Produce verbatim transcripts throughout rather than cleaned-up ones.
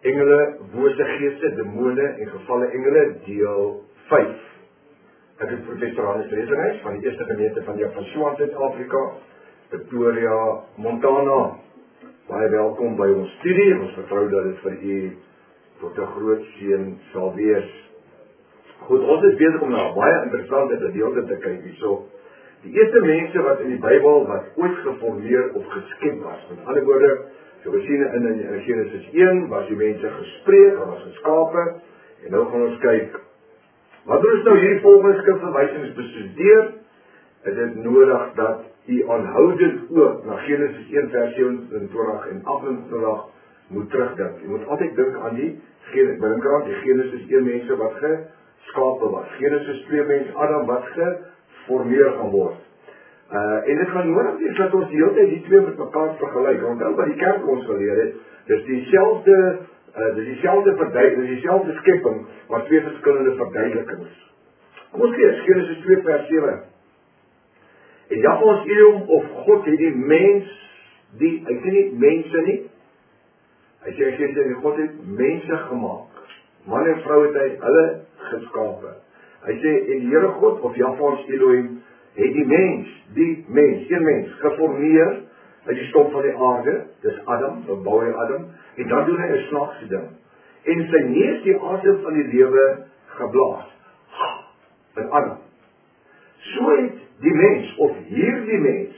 engele, bose geeste, demone en gevalle engele, deel vyf. Ek is professor Hannes Reserhuis van die eerste gemeente van Javaswan, Suid-Afrika, Pretoria, Montana. Baie welkom by ons studie, ons vertrou dat dit vir u tot 'n groot seën sal wees. Goed, ons is bezig om na baie interessante gedeelte te kyk hierso. Die eerste mense wat in die Bybel wat ooit geformeer of geskep was, met ander woorde, so we sien in, in, in Genesis een, was die mense gespreek, en was geskape, en nou gaan ons kyk, wat ons nou hierdie volgende skrifverwysings bestudeer, is dit nodig dat u aanhoudend ook na Genesis een vers sewenentwintig en agtentwintig moet terugdink. U moet altyd dink aan die, binnenkant die Genesis een mense wat geskape was, Genesis twee mense Adam wat geformeer gaan word. Uh, en dit gaan nodig wees dat ons die hele tyd die twee met mekaar vergelyk. Onthou wat die kerk ons geleer het, dis dieselfde, uh, dis dieselfde verduideliking, dis dieselfde skepping, maar twee verskillende verduidelikings. Kom ons lees Genesis twee vers sewe. En Jahwe ons Elohim of God het die mens, die, hy sê nie mense nie, hy sê, hy sê, God het mense gemaak, man en vrou het hy hulle geskape. Hy sê, en die Here God of Jahwe ons Elohim het die mens, die mens, een mens, geformeer uit die stof van die aarde, dis Adam, dan bou hy Adam, en dan doen hy 'n snaakse ding, en sy neus die asem van die lewe geblaas, in Adam. So het die mens, of hierdie mens,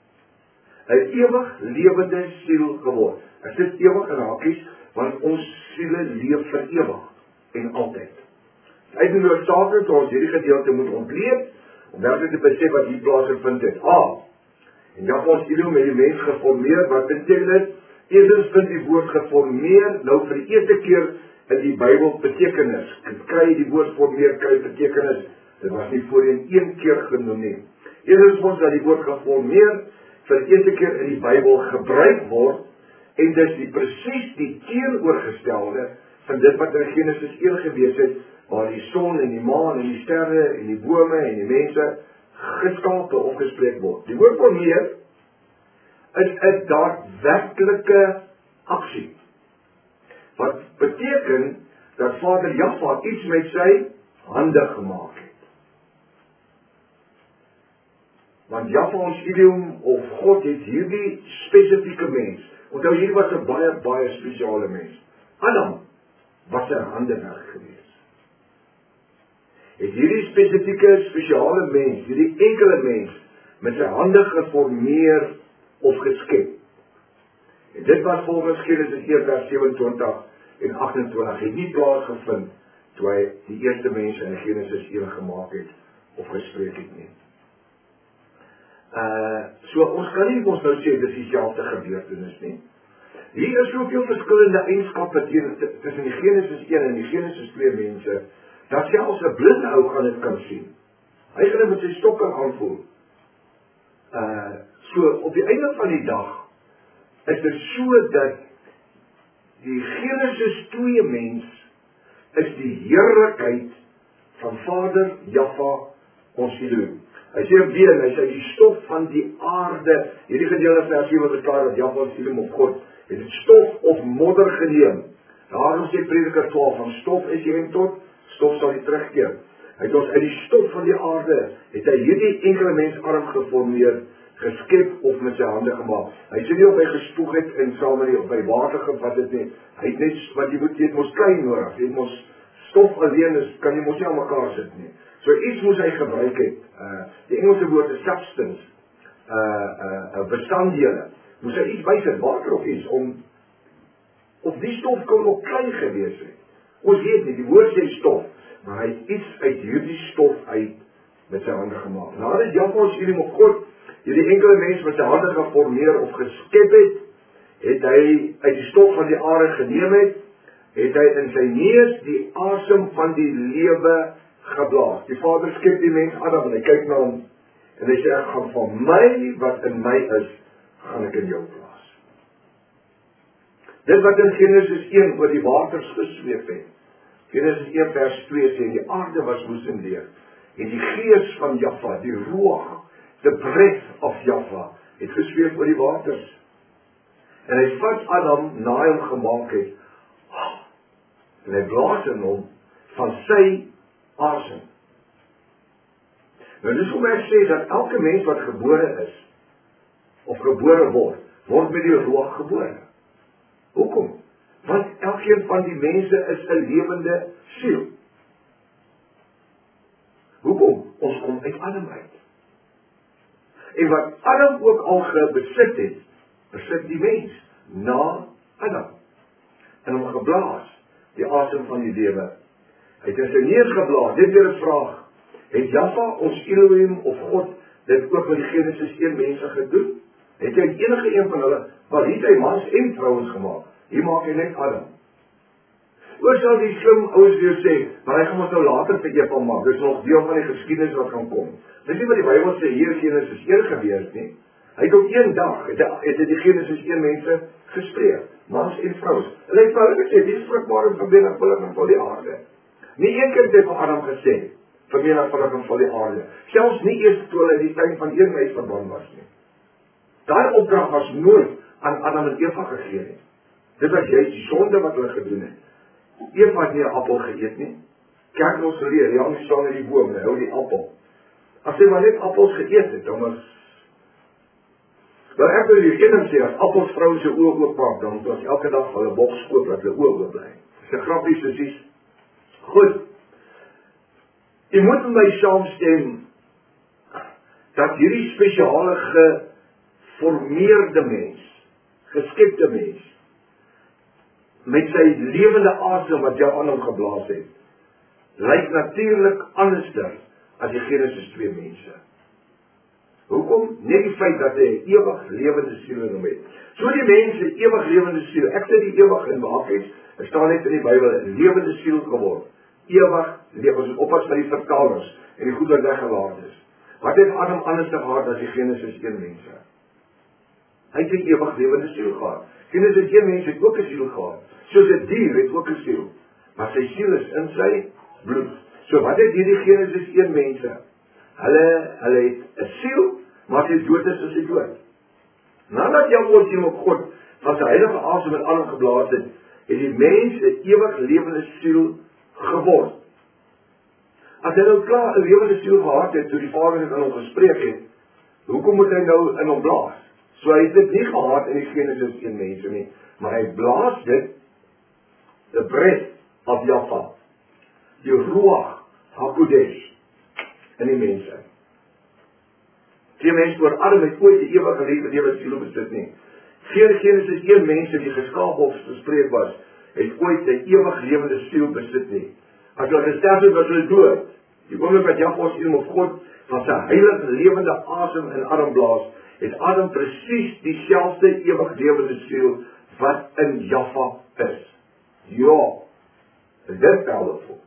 'n ewig lewende siel geword. Ek sit ewig in hakies, want ons siele leef vir ewig, en altyd. Uit die noodsaaklik dat ons hierdie gedeelte moet ontleed, om werklik te besef wat hier plaasgevind het. A. En Jahwe ons Elohim het die mens geformeer, wat beteken dit? Eerstens vind die woord geformeer, nou vir die eerste keer in die Bybel betekenis. Kry die woord formeer, kry betekenis. Dit was nie voorheen een keer genoem nie. Eerstens ons dat die woord geformeer vir die eerste keer in die Bybel gebruik word, en dis die presies die teenoorgestelde van dit wat in Genesis een gewees het, waar die son en die maan en die sterre en die bome en die mense geskape of gespreek word. Die woord formeer is 'n daadwerklike aksie. Wat beteken dat Vader Jahwe iets met sy hande gemaak het. Want Jahwe ons Elohim of God het hierdie spesifieke mens. Onthou, hierdie was 'n baie baie spesiale mens. Adam was 'n handewerk gewees. Het hierdie spesifieke, spesiale mens, hierdie enkele mens, met sy hande geformeer of geskep. En dit was volgens Genesis een vers sewenentwintig en agtentwintig, het nie plaasgevind, toe hy die eerste mens in Genesis een gemaak het, of gespreek het nie. Uh, so ons kan nie ons nou sê, dit is dieselfde gebeurtenis nie. Hier is soveel verskillende eienskappe tussen die Genesis een en die Genesis twee mense, dat selfs 'n blinde ou gaan dit kan sien. Hy gaan dit met sy stok kan aanvoel. Uh, so, op die einde van die dag, is dit so dat die Genesis twee mens, is die heerlikheid van Vader Jahwe ons Elohim. Hy sê weer, hy sê die stof van die aarde, hierdie gedeelde versie wat verklaar dat Jahwe ons Elohim of God, het die stof of modder geneem. Daarom sê Prediker twaalf, van stof is jy en tot, stof sal nie terugkeer. Hy het ons uit die stof van die aarde, het hy hierdie enkele mens arm geformeer, geskep of met sy hande gemaak. Hy sê nie of hy gespoeg het en saam met die, of hy water gevat het nie. Hy het net, wat jy moet, jy het mos klein nodig, jy het mos stof alleen is, kan jy mos nie aan mekaar sit nie. So iets moes hy gebruik het, uh, die Engelse woord is substance, uh, uh, uh, bestanddele, moes hy iets bysit, water of iets, om, of die stof kon nog klein gewees het. Ons weet nie, die woord sê stof, maar hy het iets uit hierdie stof uit met sy hande gemaak. Nou het Jahwe ons Elohim of God, hierdie enkele mens met sy hande geformeer of geskep het, het hy uit die stof van die aarde geneem het, het hy in sy neus die asem van die lewe geblaas. Die Vader skep die mens Adam en hy kyk na hom en hy sê, ek gaan van my wat in my is, gaan ek in jou plaas. Dit wat in Genesis een oor die waters gesweef het. Genesis een vers twee sê, die aarde was woes en leeg, en die gees van Jahwe, die ruach, the breath of Jahwe, het gesweef oor die waters. En hy vat Adam, na hom gemaak het, oh, En hy blaas in hom van sy asem. Nou dis hoe ek sê dat elke mens wat gebore is, of gebore word, word met die Ruach gebore. Hoekom? Want elkeen van die mense is 'n lewende siel. Hoekom? Ons kom uit Adam uit. En wat Adam ook al gebesit het, besit die mens na Adam. En hom geblaas, die asem van die lewe. Hy het in sy neus geblaas. Dit weer 'n vraag. Het Jahwe, ons Elohim of God, dit ook met die Genesis een mense gedoen? Het hy enige een van hulle, wel het hy mans en vrouens gemaak? Hier maak hy net Adam. Oor sal die slim ouens weer sê, maar hy gaan ons nou later vir Eva maak. Dit is nog deel van die geskiedenis wat gaan kom. Dis nie wat die Bybel sê hier Genesis een gebeur nie. Hy het op een dag, het hy, het hy die Genesis een mense gespreek, mans en vrouens. Hulle het vir hulle gesê, die is vrugbaar en vermenigvuldig en vul die aarde. Nie een kind het vir Adam gesê, vermenigvuldig en vul die aarde. Selfs nie eers toe hulle die tuin van een mens verband was nie. Daai opdrag was nooit aan Adam en Eva gegee nie. Dit was juist die sonde wat hulle gedoen het. Eva het nie 'n appel geëet nie. Kyk ons geleer, die hang staan in die boom, hy hou die appel. As hy maar net appels geëet het, dan was... Wel ek wil die kinders sê, as appels vrou se oë oopmaak, dan was elke dag hulle boks skoot, dat hulle oë oop bly. Dis 'n grappie soos goed. Jy moet met my saamstem, dat hierdie spesiale geformeerde mens, geskepte mens, met sy lewende asem wat jou aan hom geblaas het, lyk natuurlik anderster as die Genesis twee mense. Hoekom? Net die feit dat hy 'n ewig lewende siel in hom het. So die mense ewig lewende siel, ek sê die ewig in Maakes, er staan net in die Bybel, 'n lewende siel geword. Ewig lewe, ons oppas met die vertalers en die goed wat weggelaat is. Wat het Adam anders gehad as die Genesis een mense? Hy het 'n ewig lewende siel gehad. Genesis een mense het ook 'n siel gehad. Soos 'n dier het ook 'n siel. Maar sy siel is in sy bloed. So wat het hierdie Genesis een mense? Hulle, hulle het 'n siel, maar as hy dood is, is hy dood. Nadat jou oortjie op God van sy heilige asem en Adam geblaas het, het die mens 'n ewig lewende siel geword. As hy nou klaar 'n lewende siel gehad het, toe die Vader het aan hom gespreek het, hoekom moet hy nou in hom blaas? So hy het dit nie gehad in die Genesis een mense nie, maar hy blaas dit, the breath of Jahwe, die Ruach HaKodesh, in die mense. Geen mens oor Adam het ooit die ewige lewe lewe siel besit nie. Geen Genesis een mense die geskaap of gespreek was, het ooit 'n ewig lewende siel besit nie. As hulle gesterf het, was hulle dood. Die oomblik wat Jahwe ons een of God van sy heilige lewende asem in Adam blaas, het Adam presies dieselfde ewig lewende siel wat in Jahwe is. Ja, is dit powerful.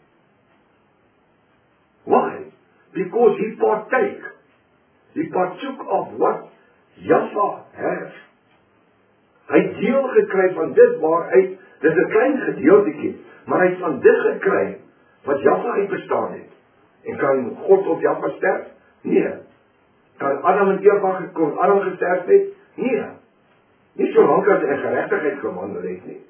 Why? Because he partake. He partook of what Jahwe has. Hy het deel gekry van dit waaruit, dit is 'n klein gedeeltjie, maar hy het van dit gekry wat Jahwe uit bestaan het. En kan God op Jahwe sterf? Nee. Kan Adam en Eva kon Adam gesterf het? Nee. Nie so lank as hy in geregtigheid gewandel het nie.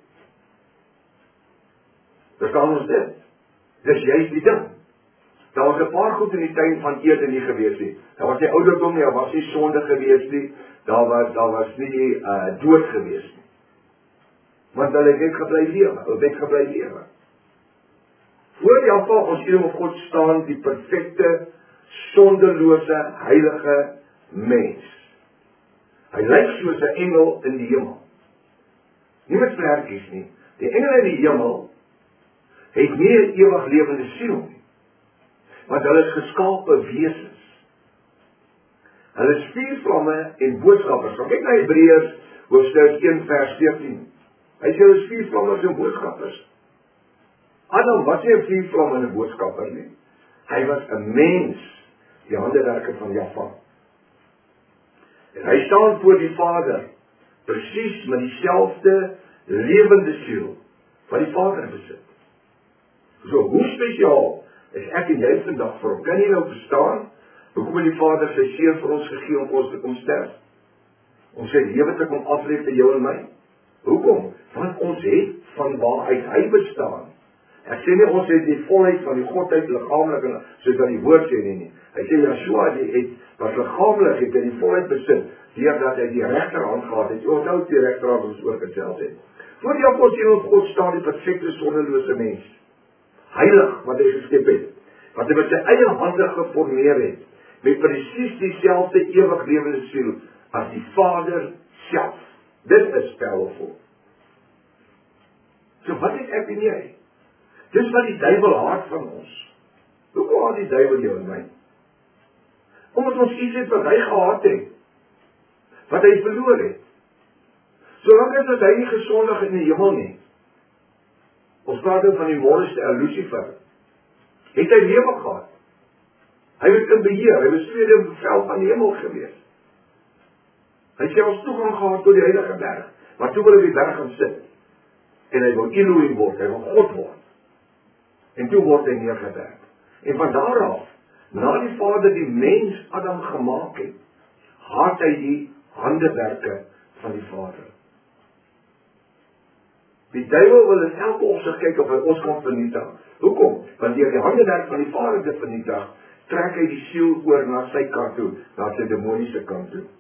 Verstaan ons dit? Dis juist die ding. Daar was 'n paar goed in die tuin van Eden nie gewees nie. Daar was nie ouderdom nie, daar was nie sonde gewees nie, daar was, daar was nie uh, dood gewees nie. Want hulle het net gebly lewe, hulle het gebly lewe. Voor Jahwe, ons Elohim of God, staan die perfekte, sondelose, heilige mens. Hy lyk soos 'n engel in die hemel. Nie met vlerkies nie. Die engele in die hemel het nie 'n ewig lewende siel nie. Want hulle is geskape wesens. Hulle is vuurvlamme en boodskappers. So kyk na Hebreërs hoofstuk een vers veertien. Hy sê hulle is vuurvlammers en boodskappers. Adam was nie 'n vuurvlam en 'n boodskapper nie. Hy was 'n mens, die handewerke van Jahwe. En hy staan voor die Vader, presies met dieselfde lewende siel wat die Vader besit. So, hoe spesiaal is ek en jy vandag vir hom? Kan jy nou verstaan hoekom het die Vader sy seun vir ons gegee om ons te kom sterf? Om sy lewe te kom aflê vir jou en my? Hoekom? Want ons het van waaruit hy bestaan Ek sê nie ons het die volheid van die godheid liggaamlik en soos dat die woord sê nie nie. Hy sê Yeshua die het wat liggaamlik het hy die volheid besit deurdat hy die regterhand gehad het. Jy onthou die regterhand ons oorgesels het. Voor die apostel van God staan die perfekte sondelose mens. Heilig wat hy geskep het. Wat hy met sy eie hande geformeer het. Met presies dieselfde ewig lewende siel as die Vader self. Dit is powerful. So wat het ek en jy? Dis wat die duiwel haat van ons. Hoekom haat die duiwel jou en my? Omdat ons iets het wat hy gehaat het. Wat hy verloor het. Solank as hy nie gesondig in die hemel nie. Ons praat van die morgenster, Lucifer. Het hy lewe gehad. Hy was in beheer, hy was tweede in bevel van die hemel gewees. Hy het selfs toegang gehad tot die heilige berg. Maar toe wil hy die berg gaan sit. En hy wil Elohim word, hy wil God word. En toe word hy neergewerp. En van daar af, na die Vader die mens Adam gemaak het, haat hy die handewerke van die Vader. Die duiwel wil in elke opsig kyk of hy ons kan vernietig. Hoekom? Want deur die handewerk van die Vader te vernietig, trek hy die siel oor na sy kant toe, na sy demoniese kant toe.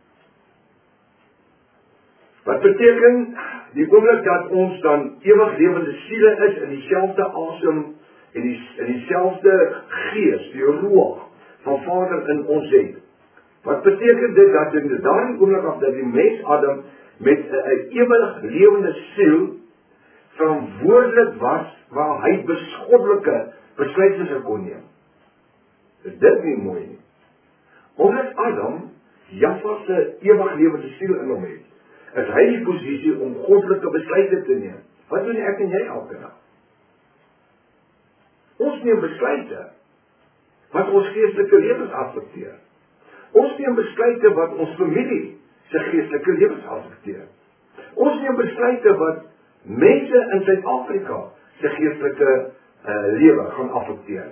Wat beteken die oomblik dat ons dan ewig lewende siele is in dieselfde asem en die, in dieselfde gees, die roeg van Vader in ons het. Wat beteken dit dat in daardie oomblik af dat die mens Adam met 'n ewig lewende siel verantwoordelik was waar hy besgoddelike besluite kon neem. Is dit nie mooi nie? Omdat Adam Jaffa se ewig lewende siel in hom het, is hy die posisie om goddelike besluite te neem. Wat doen ek en jy elke dag? Ons neem besluite wat ons geestelike lewens affekteer. Ons neem besluite wat ons familie se geestelike lewens affekteer. Ons neem besluite wat mense in Suid-Afrika se geestelike uh, lewe gaan affekteer.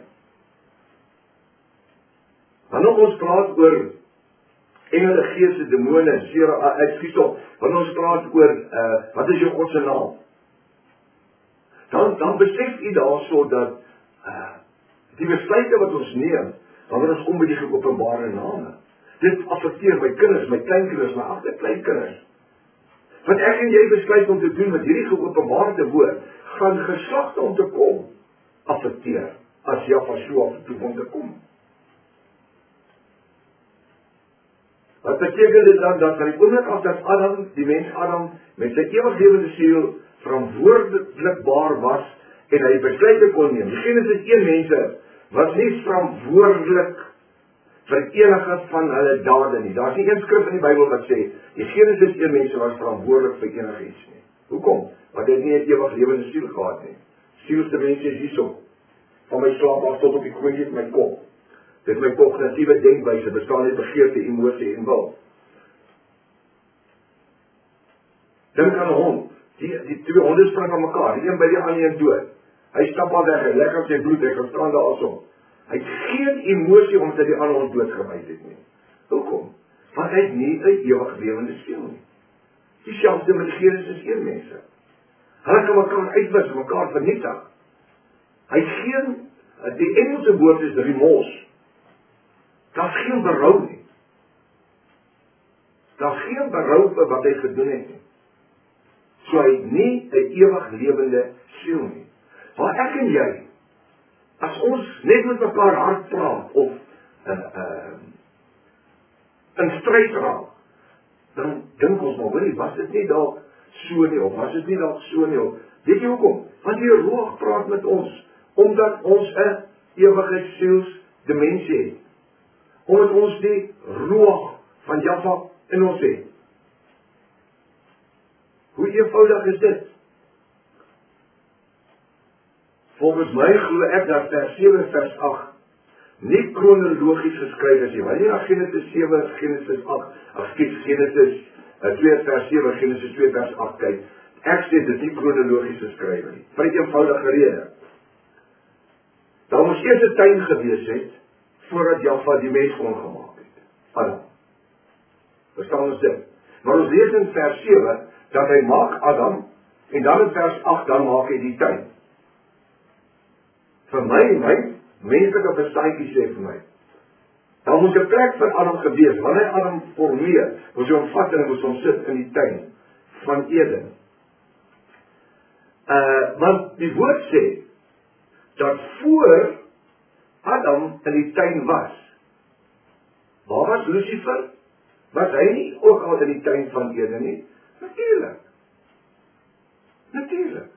Wanneer ons praat oor engele, geeste, demone, seer, ekskuus tog, wanneer ons praat oor uh, wat is jou God se naam? Dan dan besef u daarso dat uh, die besluite wat ons neem, wanneer ons kom by die geopenbare name, dit affekteer my kinders, my kleinkinders, my agterkleinkinders. Wat ek en jy besluit om te doen met hierdie geopenbaarde woord, gaan geslagte om te kom affekteer as Jaffa toe om te kom. Wat beteken dit dan dat van die oomblik af dat Adam, die mens Adam, met sy ewig lewende siel verantwoordelikbaar was en hy besluite kon neem. Die Genesis een mense was nie verantwoordelik vir enige van hulle dade nie. Daar is nie een skrif in die Bybel wat sê die Genesis een mense was verantwoordelik vir enige iets nie. Hoekom? Want hy het nie 'n ewig lewende siel gehad nie. Sielse mense is hierso. Van my slaap af tot op die kroontjie van my kop. Dit is my kognitiewe denkwyse, bestaan uit begeerte, emosie en wil. Dink aan 'n hond. Die, die twee honde spring aan mekaar, die een by die ander een dood. Hy stap al weg, hy lek op sy bloed, hy gaan staan daar asom. Hy het geen emosie omdat die ander hond doodgebyt het nie. Hoekom? Want hy het nie 'n ewig lewende siel nie. Dieselfde met die Genesis een mense. Hulle kan mekaar uitwis, mekaar vernietig. Hy het geen, die Engelse woord is remorse. Daar is geen berou nie. Daar is geen berou vir wat hy gedoen het nie. So hy het nie 'n ewig lewende siel nie. Maar ek en jy, as ons net met mekaar hard praat, of uh, uh, in stryd raak, dan dink ons maar, weet jy, was dit nie dalk so nie, of was dit nie dalk so nie, of, weet jy hoekom? Want die Roog praat met ons, omdat ons 'n ewige sielsdimensie het. Omdat ons die Roog van Jaffa in ons het. Hoe eenvoudig is dit? Volgens my glo ek dat vers sewe vers agt nie kronologies geskryf is nie. Wanneer jy na Genesis sewe, Genesis agt, ag Genesis twee vers sewe, Genesis twee vers agt kyk, ek sê dit is nie kronologies geskryf nie. Vir 'n eenvoudige rede. Daar moes eers 'n tuin gewees het voordat Jaffa die mens gemaak het. Adam. Verstaan ons dit? Maar ons lees in vers sewe dat hy maak Adam en dan in vers agt dan maak hy die tuin. Vir my, my menslike verstandjie sê vir my, daar moes 'n plek vir Adam gewees, wanneer Adam formeer, moes hy hom vat en moes hom sit in die tuin van Eden. Uh, want die woord sê, dat voor Adam in die tuin was, waar was Lucifer? Was hy nie ook al in die tuin van Eden nie? Natuurlijk. Natuurlijk.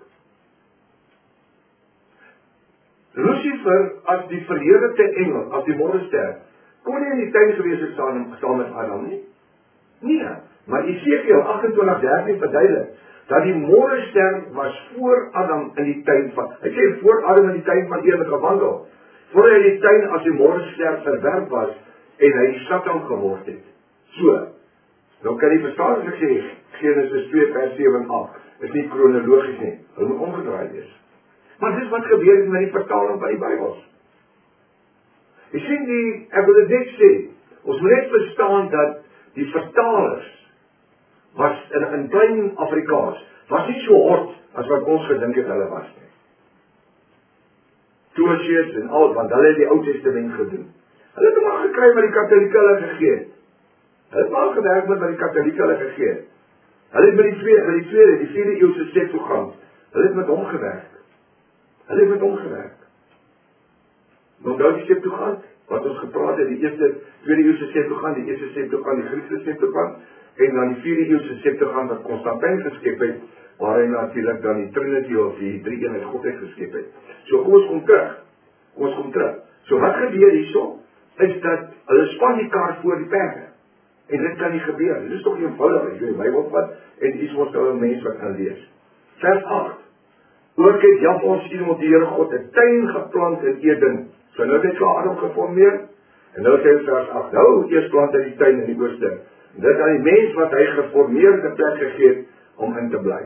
Lucifer, as die verheerlikte engel, as die morgenster, kon nie in die tuin gewees het saam, saam met Adam nie? Nee, maar Esekiel agt-en-twintig dertien verduidelik, dat die morgenster was voor Adam in die tuin van, hy sê voor Adam in die tuin van Eden gewandel, voor hy in die tuin as die morgenster verwerp was, en hy Satan geword het. So, nou kan jy verstaan as ek sê, Genesis twee vers sewe en agt, is nie kronologies nie, hy moet omgedraai wees. Maar dis wat gebeur het met die vertaling van die Bybels. Jy sien die, ek wil dit net sê, ons moet net verstaan dat die vertalers was in, in klein Afrikaans, was nie so hard as wat ons gedink het hulle was nie. Toosius en al, want hulle het die Ou Testament gedoen. Hulle het maar gekry wat die Katolieke hulle gegee het. Hulle het maar gewerk met wat die Katolieke hulle gegee het. Hulle het met die tweede, met die tweede, die vierde eeuse Septuagint, hulle het met hom gewerk. Hulle het met hom gewerk. Nou nou die Septuagint, wat ons gepraat het, die eerste, tweede eeuse Septuagint, die eerste Septuagint, die Griekse Septuagint, en dan die vierde eeuse Septuagint wat Constantijn geskep het, waar hy natuurlijk dan die Trinity of die drie eenheid Godheid geskep het. So kom ons kom terug. Kom ons kom terug. So wat gebeur hierso, is dat hulle span die kaart voor die perde. En dit kan nie gebeur. Dit is toch eenvoudig, as jy die Bybel vat, en iets wat nou 'n mens wat kan lees. Vers agt. Ook het Jahwe sien op die Here God 'n tuin geplant in Eden. So nou het hy klaar Adam geformeer, en nou sê vers agt, nou eers plant hy die tuin in die ooste. Dit aan die mens wat hy geformeerde plek gegee het, om in te bly.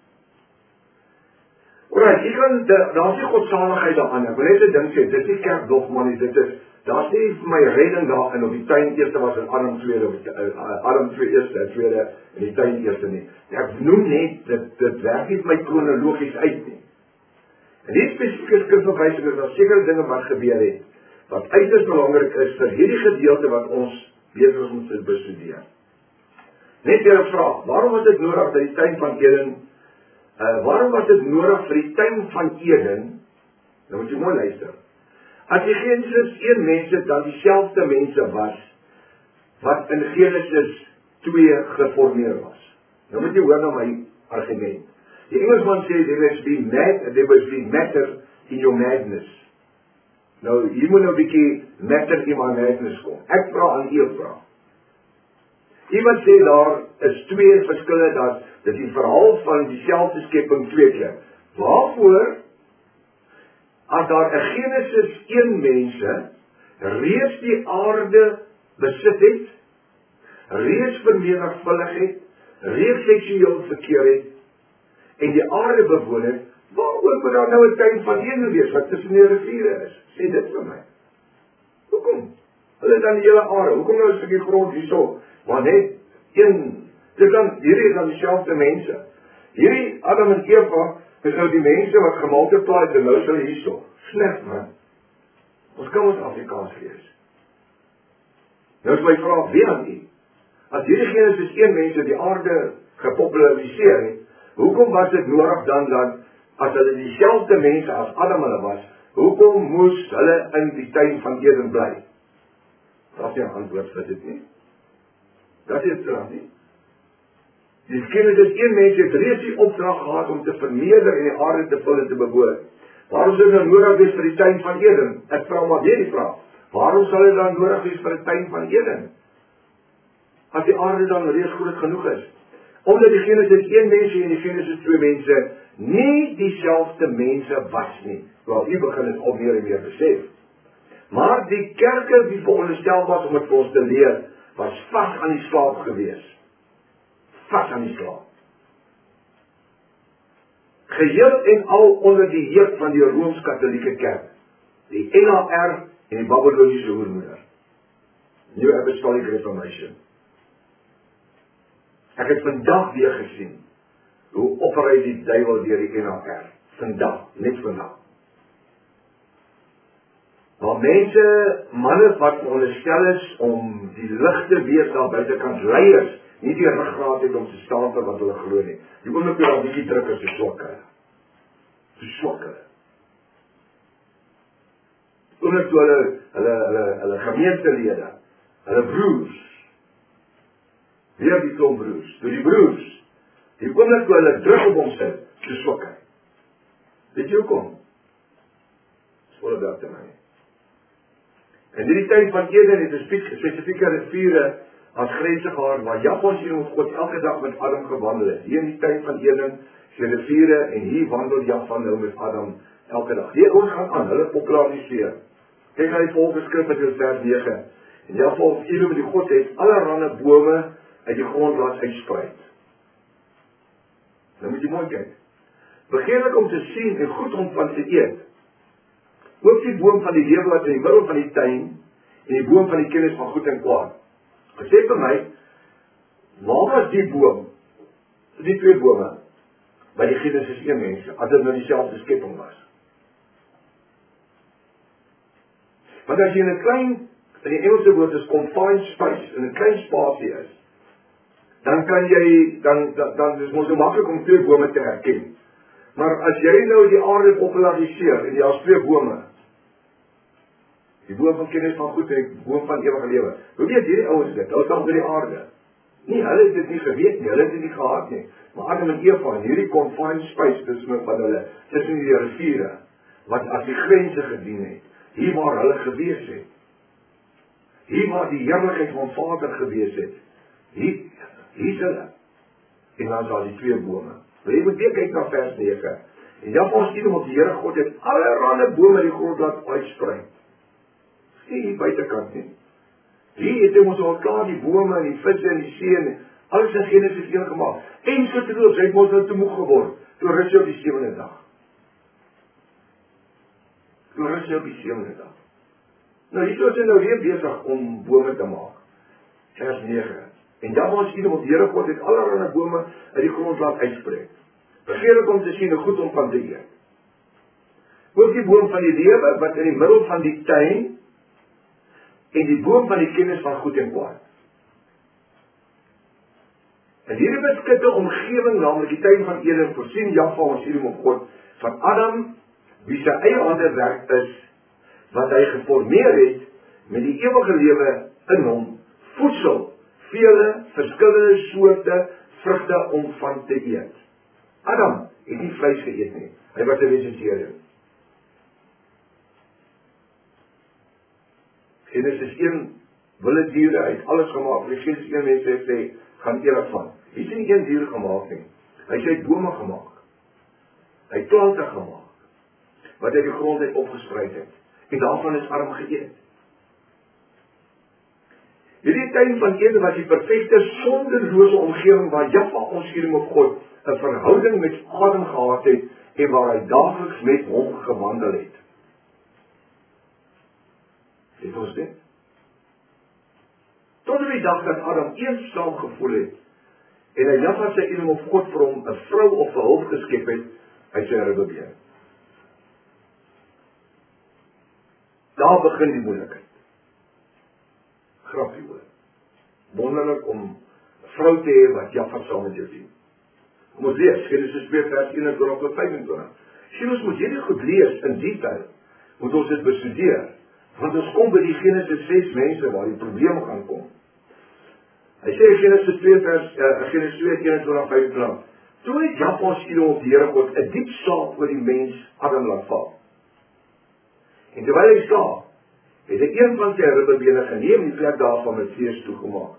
Alright, hier kan, daar is nie godsaligheid daaraan, ek wil net 'n ding sê, dit is nie kerkdogma nie, dit is, daar is nie vir my redding daarin, of die tuin eerste was in Adam tweede, of uh, Adam twee eerste, en tweede, en die tuin eerste nie. Ek noem net, dit, dit werk nie vir my kronologies uit nie. En die spesifieke skrifverwysing is daar sekere dinge wat gebeur het, wat uiters belangrik is vir hierdie gedeelte wat ons besig moet bestudeer. Net weer 'n vraag, waarom was dit nodig dat die tuin van Eden, uh, waarom was dit nodig vir die tuin van Eden, nou moet jy mooi luister, as die Genesis een mense dan dieselfde mense was, wat in Genesis twee geformeer was. Nou moet jy hoor na my argument. Die Engelsman sê, there must be mad, there must be matter in your madness. Nou, hier moet nou 'n bietjie matter in my madness kom. Ek vra aan u vra. Iemand sê daar is twee verskille, dat dit die verhaal van dieselfde skepping twee keer. Waarvoor, as daar 'n Genesis een mense reeds die aarde besit het, reeds vermenigvuldig het, reeds seksueel verkeer het, en die aarde bewoon het, waaroor moet daar nou 'n tuin van Eden wees, wat tussen die riviere is? Sê dit vir my. Hoekom? Hulle dan die hele aarde, hoekom nou 'n stukkie grond hierso, maar net een, dit dan, hierdie is dan dieselfde mense. Hierdie Adam en Eva, is nou die mense wat gemultiply het, en nou is hulle hierso. Sleg man. Ons kan ons Afrikaans lees. Nou is my vraag weer aan u. As hierdie Genesis een mense die aarde gepopulariseer het, hoekom was dit nodig dan dat, as hulle dieselfde mense as Adam hulle was, hoekom moes hulle in die tuin van Eden bly? Dat is nie 'n antwoord vir dit nie. Dat is dit nie. Die Genesis een mense het reeds die opdrag gehad om te vermeerder en die aarde te vul en te bewoon. Waarom sal dit nou nodig wees vir die tuin van Eden? Ek vra maar weer die vraag. Waarom sal dit dan nodig wees vir die tuin van Eden? As die aarde dan reeds groot genoeg is. Omdat die Genesis een mense en die Genesis twee mense nie dieselfde mense was nie. Wel, hier begin het op meer en meer besef. Maar die kerke die veronderstel was om het vir ons te leer, was vas aan die slaap gewees. Vas aan die slaap. Geheel en al onder die heer van die Rooms-Katholieke Kerk. Die N A R en die Babyloniese hoermoeder. New Apostolic Reformation. Ek het vandag weer gesien, hoe opgeruid die duiwel deur die N A R. Vandag, net vandag. Maar mense, manne wat veronderstel is om die ligte wees daar buitekant leiers, nie die ruggraat het om te staan vir wat hulle glo nie. Die oomblik waar 'n bietjie druk is, is swakke. Dis swakke. Oomblik toe hulle hulle hulle hulle gemeentelede, hulle broers, weer die klomp broers, toe die broers, die oomblik toe hulle druk op hom sit, dis swakke. Weet jy hoekom? Dis volle dag te my. En in die tyd van Eden het 'n spesifieke riviere as grense gehad, waar Jahwe sien hoe God elke dag met Adam gewandel het. Hier in die tyd van Eden, is die riviere, en hier wandel Jahwe nou met Adam elke dag. Die ons gaan aan, hulle populariseer. Kyk na die volgende skrif in vers nege. En Jahwe of Elohim die God het allerhande bome uit die grond laat uitsprei. Nou moet jy mooi kyk. Begeerlik om te sien en goed om van te eet. Ook die boom van die lewe wat in die middel van die tuin, en die boom van die kennis van goed en kwaad. Sê vir my, waar was die boom, die twee bome, by die Genesis een mense, as dit nou dieselfde skepping was? Want as jy in 'n klein, in die Engelse woord is confined space, in 'n klein spasie is, dan kan jy, dan, dan, dan is ons so maklik om twee bome te herken. Maar as jy nou die aarde populariseer, en jy as twee bome, die boom van kennis van goed en die boom van ewige lewe. Hoe weet hierdie ouens dit? Hulle staan by die aarde. Nee, hulle het dit nie geweet nie, hulle het dit nie gehad nie. Maar Adam en Eva, in hierdie confined space tussen van hulle, tussen die riviere, wat as die grense gedien het, hier waar hulle gewees het, hier waar die heerlikheid van Vader gewees het, hier, hier is hulle. En dan is daar die twee bome. Maar jy moet weer kyk na vers nege. En dan ons sien om die Here God het allerhande bome die grond laat uitsprei. Nie hier buitekant nie. Hier het hy ons al klaar die bome en die visse en die see en alles in Genesis een gemaak. En so te doen, hy het ons nou te moeg geword. Toe rus hy op die sewende dag. Toe rus hy op die sewende dag. Nou hier is hy nou weer besig om bome te maak. Vers nege. En dan ons sien om die Here God het allerhande bome uit die grond laat uitspreek. Begeerlik om te sien en goed om van te eet. Ook die boom van die lewe wat in die middel van die tuin en die boom van die kennis van goed en kwaad. En hierdie beskutte omgewing, naamlik die tuin van Eden, voorsien Jahwe ons Elohim op God van Adam, wie sy eie hande werk is, wat hy geformeer het met die ewige lewe in hom, voedsel, vele verskillende soorte vrugte om van te eet. Adam het nie vleis geëet nie, hy was 'n vegetariër. Genesis een, wilde diere, hy het alles gemaak, die Genesis een mense het sê, gaan eer van. Hy het nie een dier gemaak nie, hy het sy bome gemaak, hy het plante gemaak, wat hy die grond het opgespreid het, en daarvan is Adam geëet. Hierdie tuin van Eden was die perfekte, sonderlose omgewing waar Jahwe ons Elohim op God 'n verhouding met Adam gehad het en waar hy daagliks met hom gewandel het. Het ons dit? Tot op die dag dat Adam eensaam gevoel het en hy Jahwe sy Elohim op God vir hom 'n vrou of 'n hulp geskep het uit sy ribbebeen. Daar begin die moeilikheid. Grappie hoor. Wonderlik om 'n vrou te hê wat Jahwe saam met jou dien. Kom ons lees, Genesis twee vers eenentwintig tot vyfentwintig. Sien ons moet hierdie goed lees in detail, moet ons dit bestudeer, want ons kom by die Genesis ses mense waar die probleme gaan kom. Hy sê Genesis twee vers, uh, Genesis twee eenentwintig vyfentwintig, toe het Jahwe ons Elohim op die Here God 'n diep slaap oor die mens Adam laat val. En terwyl hy slaap, het hy een van sy ribbebene geneem en die plek daarvan met vlees toegemaak.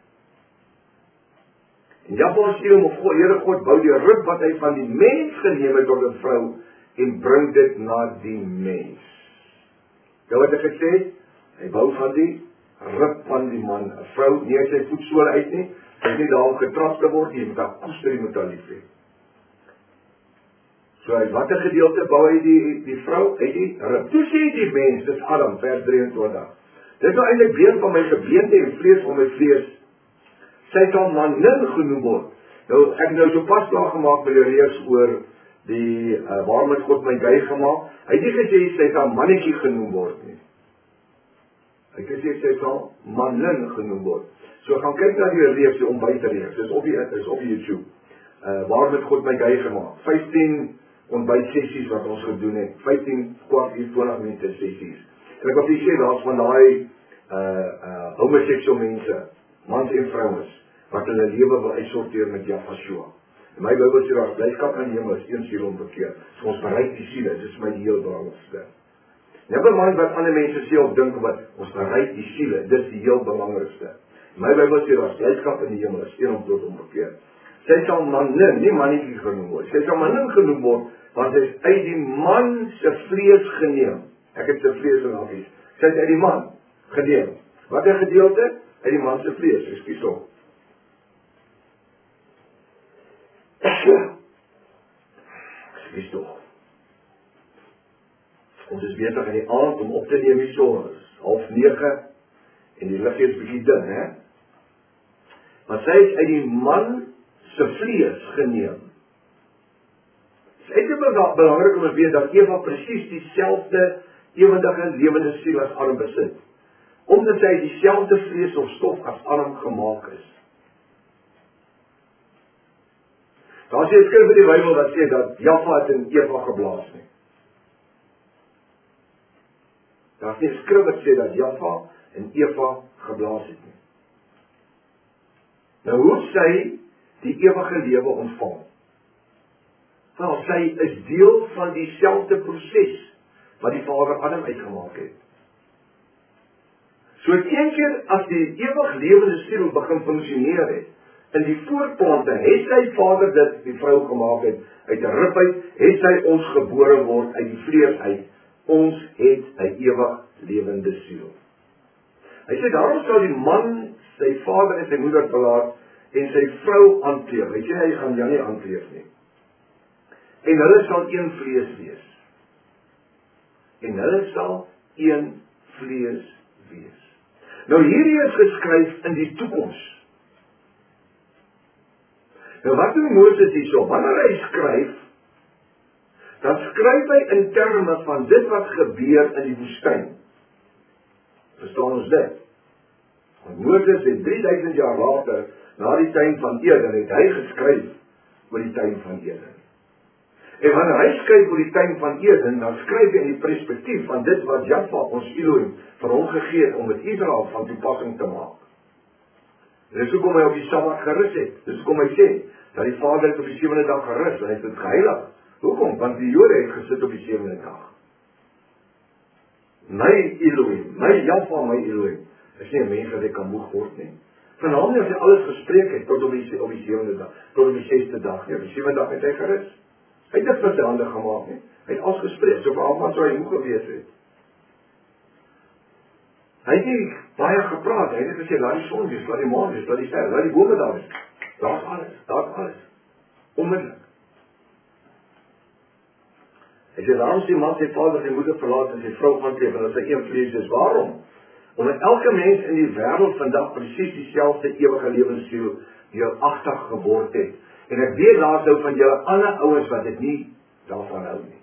En Jahwe ons Elohim of God, Here God, bou die rib wat hy van die mens geneem het tot 'n vrou en bring dit na die mens. Nou wat ek gesê, hy bou van die rib van die man, 'n vrou, nie sy voetsole uit nie, sy is nie daarom getrap te word, jy moet haar koester, jy moet haar lief hê. So uit watter gedeelte bou hy die, die vrou? Uit die rib. Toe sê die mens, dis Adam, vers drieëntwintig. Dit is nou eintlik been van my gebeente en vlees van my vlees. Sy sal manin genoem word. Nou, ek nou so pas klaar gemaak by die reeks oor die, uh, waarom het God my gey gemaak? Hy het nie gesê sy sal mannetjie genoem word nie. Hy het gesê sy sal manin genoem word. So gaan kyk na die reeks, die ontbytreeks, dis op die, is op die YouTube. Uh, waarom het God my gey gemaak? vyftien ontbyt sessies wat ons gedoen het, vyftien kwart uur twintig minute sessies. En ek wil vir sê, daar is van die uh, uh, homoseksuele mense, mans en vrouens, wat hulle lewe wil uitsorteer met Yahshua. En my Bybel sê, daar is blydskap in die hemel, is een siel ombekeer. So ons bereik die siele, dit is my die heel belangrikste. Never mind wat ander mense sê of dink wat, ons bereik die siele, dit is die heel belangrikste. My Bybel sê, daar is blydskap in die hemel, is een om tot ombekeer. Sy sal manin, nie mannetjie genoem word, sy sal manin genoem word, want sy is uit die man se vlees geneem. Ek het sy vlees in haar vlees. Sy is uit die man geneem. Wat 'n gedeelte? Uit die man se vlees, ekskuus tog. Ekskuus tog. Ons is besig in die aand om op te neem die son, half nege, en die lig is bietjie dun, hè? Maar sy is uit die man se vlees geneem. Dit is uiteraard belangrik om te weet dat Eva presies dieselfde ewendige lewende siel as Adam besit. Omdat sy dieselfde vlees of stof as Adam gemaak is. Daar is 'n skrif in die Bybel wat sê dat Jaffa het in Eva geblaas nie. Daar is 'n skrif wat sê dat Jaffa in Eva geblaas het nie. Nou hoe sy die ewige lewe ontvang? Nou, sy is deel van dieselfde proses wat die Vader Adam uitgemaak het. So een keer as die ewig lewende siel begin funksioneer het, in die voortplanting, het sy Vader dit die vrou gemaak het, uit 'n rib uit, het sy ons gebore word uit die vlees uit, ons het 'n ewig lewende siel. Hy sê, daarom sal die man sy vader en sy moeder verlaat, en sy vrou aankleef. Hy sê, hy gaan jou nie aankleef nie. En hulle sal een vlees wees. En hulle sal een vlees wees. Nou hierdie is geskryf in die toekoms. Nou wat doen Moses hierso? Wanneer hy skryf, dan skryf hy in terme van dit wat gebeur in die woestyn. Verstaan ons dit? Want Moses het drie duisend jaar later, na die tuin van Eden, het hy geskryf oor die tuin van Eden. En wanneer hy skryf oor die tuin van Eden, dan skryf hy in die perspektief van dit wat Jahwe, ons Elohim, vir hom gegee het om dit Israel van toepassing te maak. Dis hoekom hy op die Sabbat gerus het. Dis hoekom hy sê, dat die Vader het op die sewende dag gerus, en hy het dit geheilig. Hoekom? Want die Jode het gesit op die sewende dag. My Elohim, my Jahwe, my Elohim, is nie 'n mens wat hy kan moeg word nie. Vanavond as hy alles gespreek het, tot op die, op die sewende dag, tot op die sesde dag, ja, op die sewende dag het hy gerus. Hy het dit met sy hande gemaak, nie? Hy het alles gespreek, so vanavond sou hy moeg gewees het. Hy het nie baie gepraat, hy het gesê, laat die son wees, laat die maan wees, laat die ster, laat die bome daar wees. Daar is alles, daar is alles. Onmiddellik. Hy sê, daarom sê man sy vader sy moeder verlaat en sy vrou aankleef, en dat sy een vlees is. Waarom? Omdat elke mens in die wêreld vandag presies dieselfde ewige lewenssiel deuragtig geword het. En ek weet daar sou van julle ander ouens wat dit nie daarvan hou nie.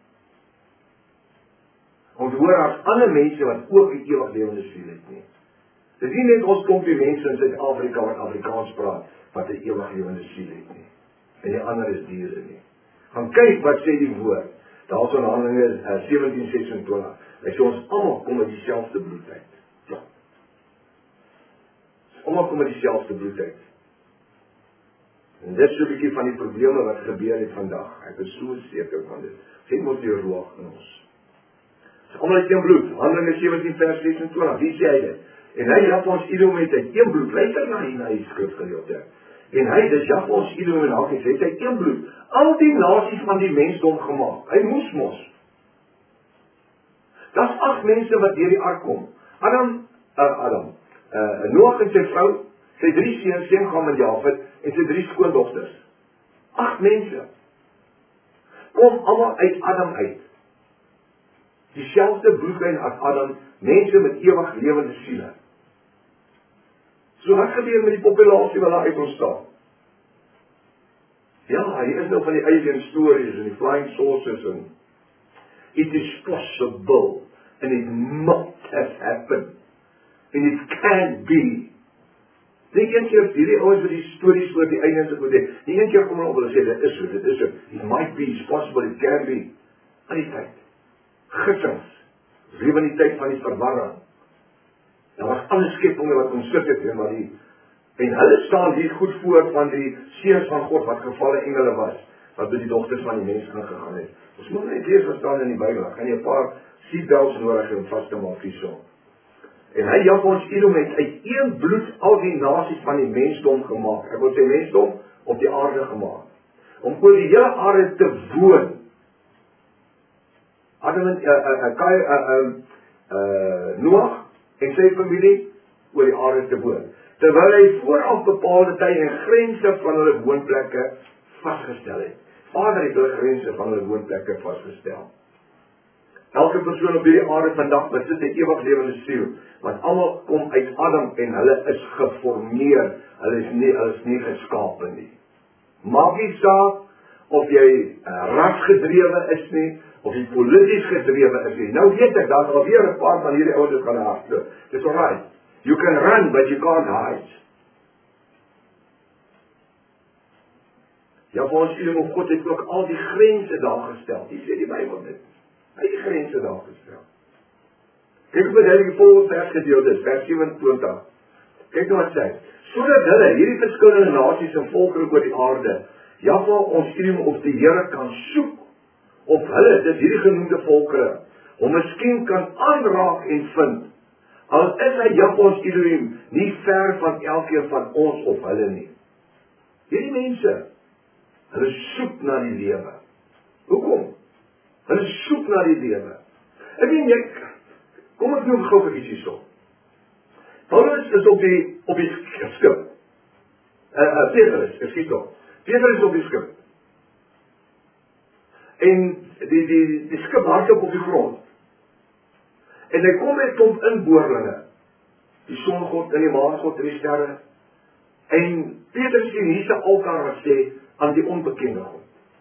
Ons hoor as ander mense wat ook die ewig lewende siel het nie. Dit is nie net ons klompie mense in Suid-Afrika wat Afrikaans praat, wat 'n ewig lewende siel het nie. En die ander is diere nie. Gaan kyk wat sê die woord. Daar is in Handelinge uh, sewentien sesentwintig. Hy sê ons almal kom uit dieselfde bloed uit. Ja. Almal kom uit dieselfde bloed uit. En dit is so 'n bietjie van die probleme wat gebeur het vandag. Ek is so seker van dit. Geen moet die roog in ons. Dis almal uit een bloed. Handelinge sewentien vers sesentwintig. Wie sê hy dit? En hy het ons Elohim met een bloed. Luister na hier na die skrifgedeelte. En hy, dis Jahwe ons Elohim en Hakies, het hy een bloed. Al die nasies van die mensdom gemaak. Hy moes mos. Das agt mense wat deur die ark kom. Adam, uh, Adam, uh, Noach en sy vrou, sy drie seuns, Sem, Gam en Jafet, en sy drie skoondogters. Agt mense. Kom almal uit Adam uit. Dieselfde bloedlyn as Adam, mense met ewig lewende siele. So wat gebeur met die populasie wat daar uit ontstaan? Ja, hier is nou van die alien stories en die flying saucers en it is possible and it must have happened. En it can be. Nie een keer, hierdie ouens wat die stories oor die einde en so goed het, nie een keer kom hulle op hulle sê, dit is so, dit is so, it might be, it's possible, it can be. Aan die tyd. Gidsings. Ons leef in die tyd van die verwarring. Daar was alle skepinge wat kom sit het, maar die, en hulle staan hier goed voor van die seuns van God, wat gevalle engele was, wat by die dogters van die mens gegaan het. Ons moet net lees wat staan in die Bybel, gaan jy 'n paar seatbelts nodig om vas te maak hierso. En hy Jakob ons Edom het uit een bloed al die nasies van die mensdom gemaak. Ek wil sê mensdom op die aarde gemaak. Om oor die hele aarde te woon. Adam en uh, uh, Kai, uh, uh, uh, Noach en sy familie oor die aarde te woon. Terwyl hy vooraf bepaalde tye en grense van hulle woonplekke vasgestel het. Vader het hulle grense van hulle woonplekke vasgestel. Elke persoon op hierdie aarde vandag besit 'n ewig lewende siel, want almal kom uit Adam en hulle is geformeer. Hulle is nie, hulle is nie geskape nie. Maak nie saak of jy uh, rasgedrewe is nie, of jy polities gedrewe is nie. Nou weet ek, daar is alweer 'n paar van hierdie ouens gaan hardloop. Dis alright. You can run, but you can't hide. Ja, vir ons Edom of God het ook al die grense daar gestel. Die sê die Bybel dit. Hy het die grense daar gestel. Kyk wat hy die volgende vers gedeeld is, vers sewenentwintig. Kyk nou wat sê. Sodat hulle, hierdie verskillende nasies en volkere oor die aarde, Jahwe ons Edom of die Here kan soek, of hulle, dit hierdie genoemde volkere, om miskien kan aanraak en vind. Al is hy Jahwe ons Edom nie ver van elkeen van ons of hulle nie. Hierdie mense, hulle soek na die lewe. Hoekom? Hulle soek na die lewe. Ek weet jy, kom ek noem gou vir iets hierso. Paulus is op die, op die skip. Uh, uh, Petrus, ek skiet op. Petrus is op die skip. En die, die, die skip hardloop op die grond. En hy kom met klomp inboorlinge. Die songod en die maangod en die sterre. En Petrus sien hier se altaar wat sê aan die onbekende God.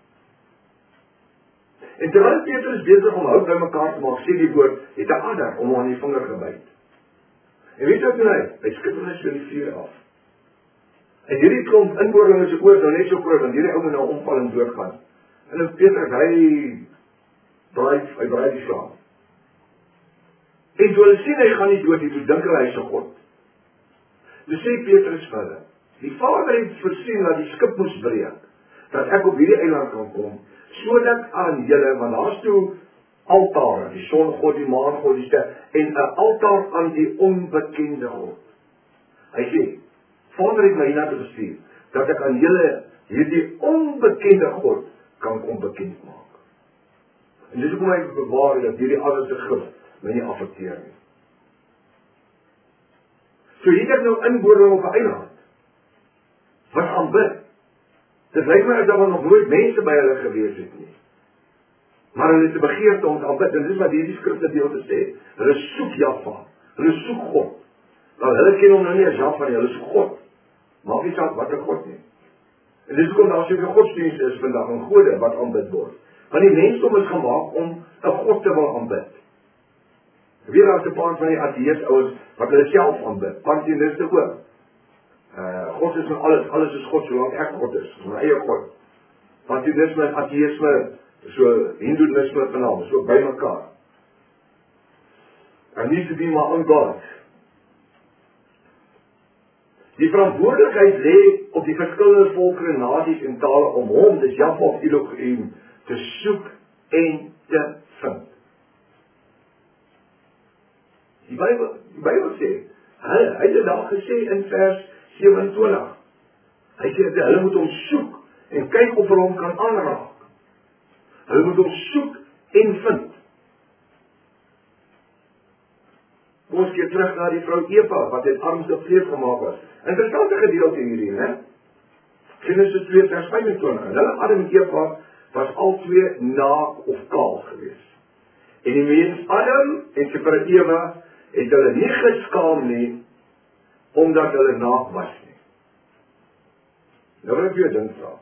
En terwyl Petrus besig om hout bymekaar te maak, sê die woord, het 'n adder om hom aan die vinger gebyt. En weet wat doen hy? Hy skit hom net so die vuur af. En hierdie klomp inboorlinge se oor nou net so groot, want hierdie ou moet nou omval en doodgaan. En dan Petrus, hy braai, hy braai die slaap. En toe hulle sien hy gaan nie dood nie, toe dink hulle hy is 'n God. Toe sê Petrus vir hulle, die Vader het voorsien dat die skip moes breek, dat ek op hierdie eiland kan kom, sodat aan julle, want daar's toe altare, die songod, die maangod, die ster, en 'n altaar aan die onbekende God. Hy sê, Vader het my hierna toe gestuur, dat ek aan julle hierdie onbekende God kan kom bekend maak. En dis hoekom hy bewaar dat hierdie aardse gif my nie affekteer nie. So hier het nou inboorling op 'n eiland, wat aanbid. Dit lyk my as daar nog nooit mense by hulle gewees het nie. Maar hulle het 'n begeerte om te aanbid, en dis wat hierdie skrifte deel te sê. Hulle soek Jahwe, hulle soek God. Nou hulle ken hom nou nie as Jahwe nie, hulle soek God. Maak nie saak wat 'n God nie. En dis hoekom daar soveel godsdienste is vandag, en gode wat aanbid word. Want die mensdom is gemaak om 'n God te wil aanbid. Weer as 'n paar van die ateïste ouens wat hulle self aanbid, pantheïste ook. Uh, God is van alles, alles is God, solank ek God is, is my eie God. Pantheïsme en ateïsme, so hindoeïsme vanaand, so by mekaar. I need to be my own God. Die verantwoordelikheid lê op die verskillende volkere, nasies en tale om hom, dis Jahwe of Elohim, te soek en te vind. Die Bybel, die Bybel sê, hy, hy het daar gesê in vers sewenentwintig. Hy sê, hulle moet hom soek en kyk of hulle hom kan aanraak. Hulle moet hom soek en vind. Kom ons keer terug na die vrou Eva, wat uit armste vlees gemaak was. Interessante gedeelte hierdie, né? Genesis twee vers vyfentwintig. Hulle Adam en Eva was al twee naak of kaal gewees. En die mens Adam en sy vrou Eva het hulle nie geskaam nie, omdat hulle naak was nie. Nou wil ek jou dink vra.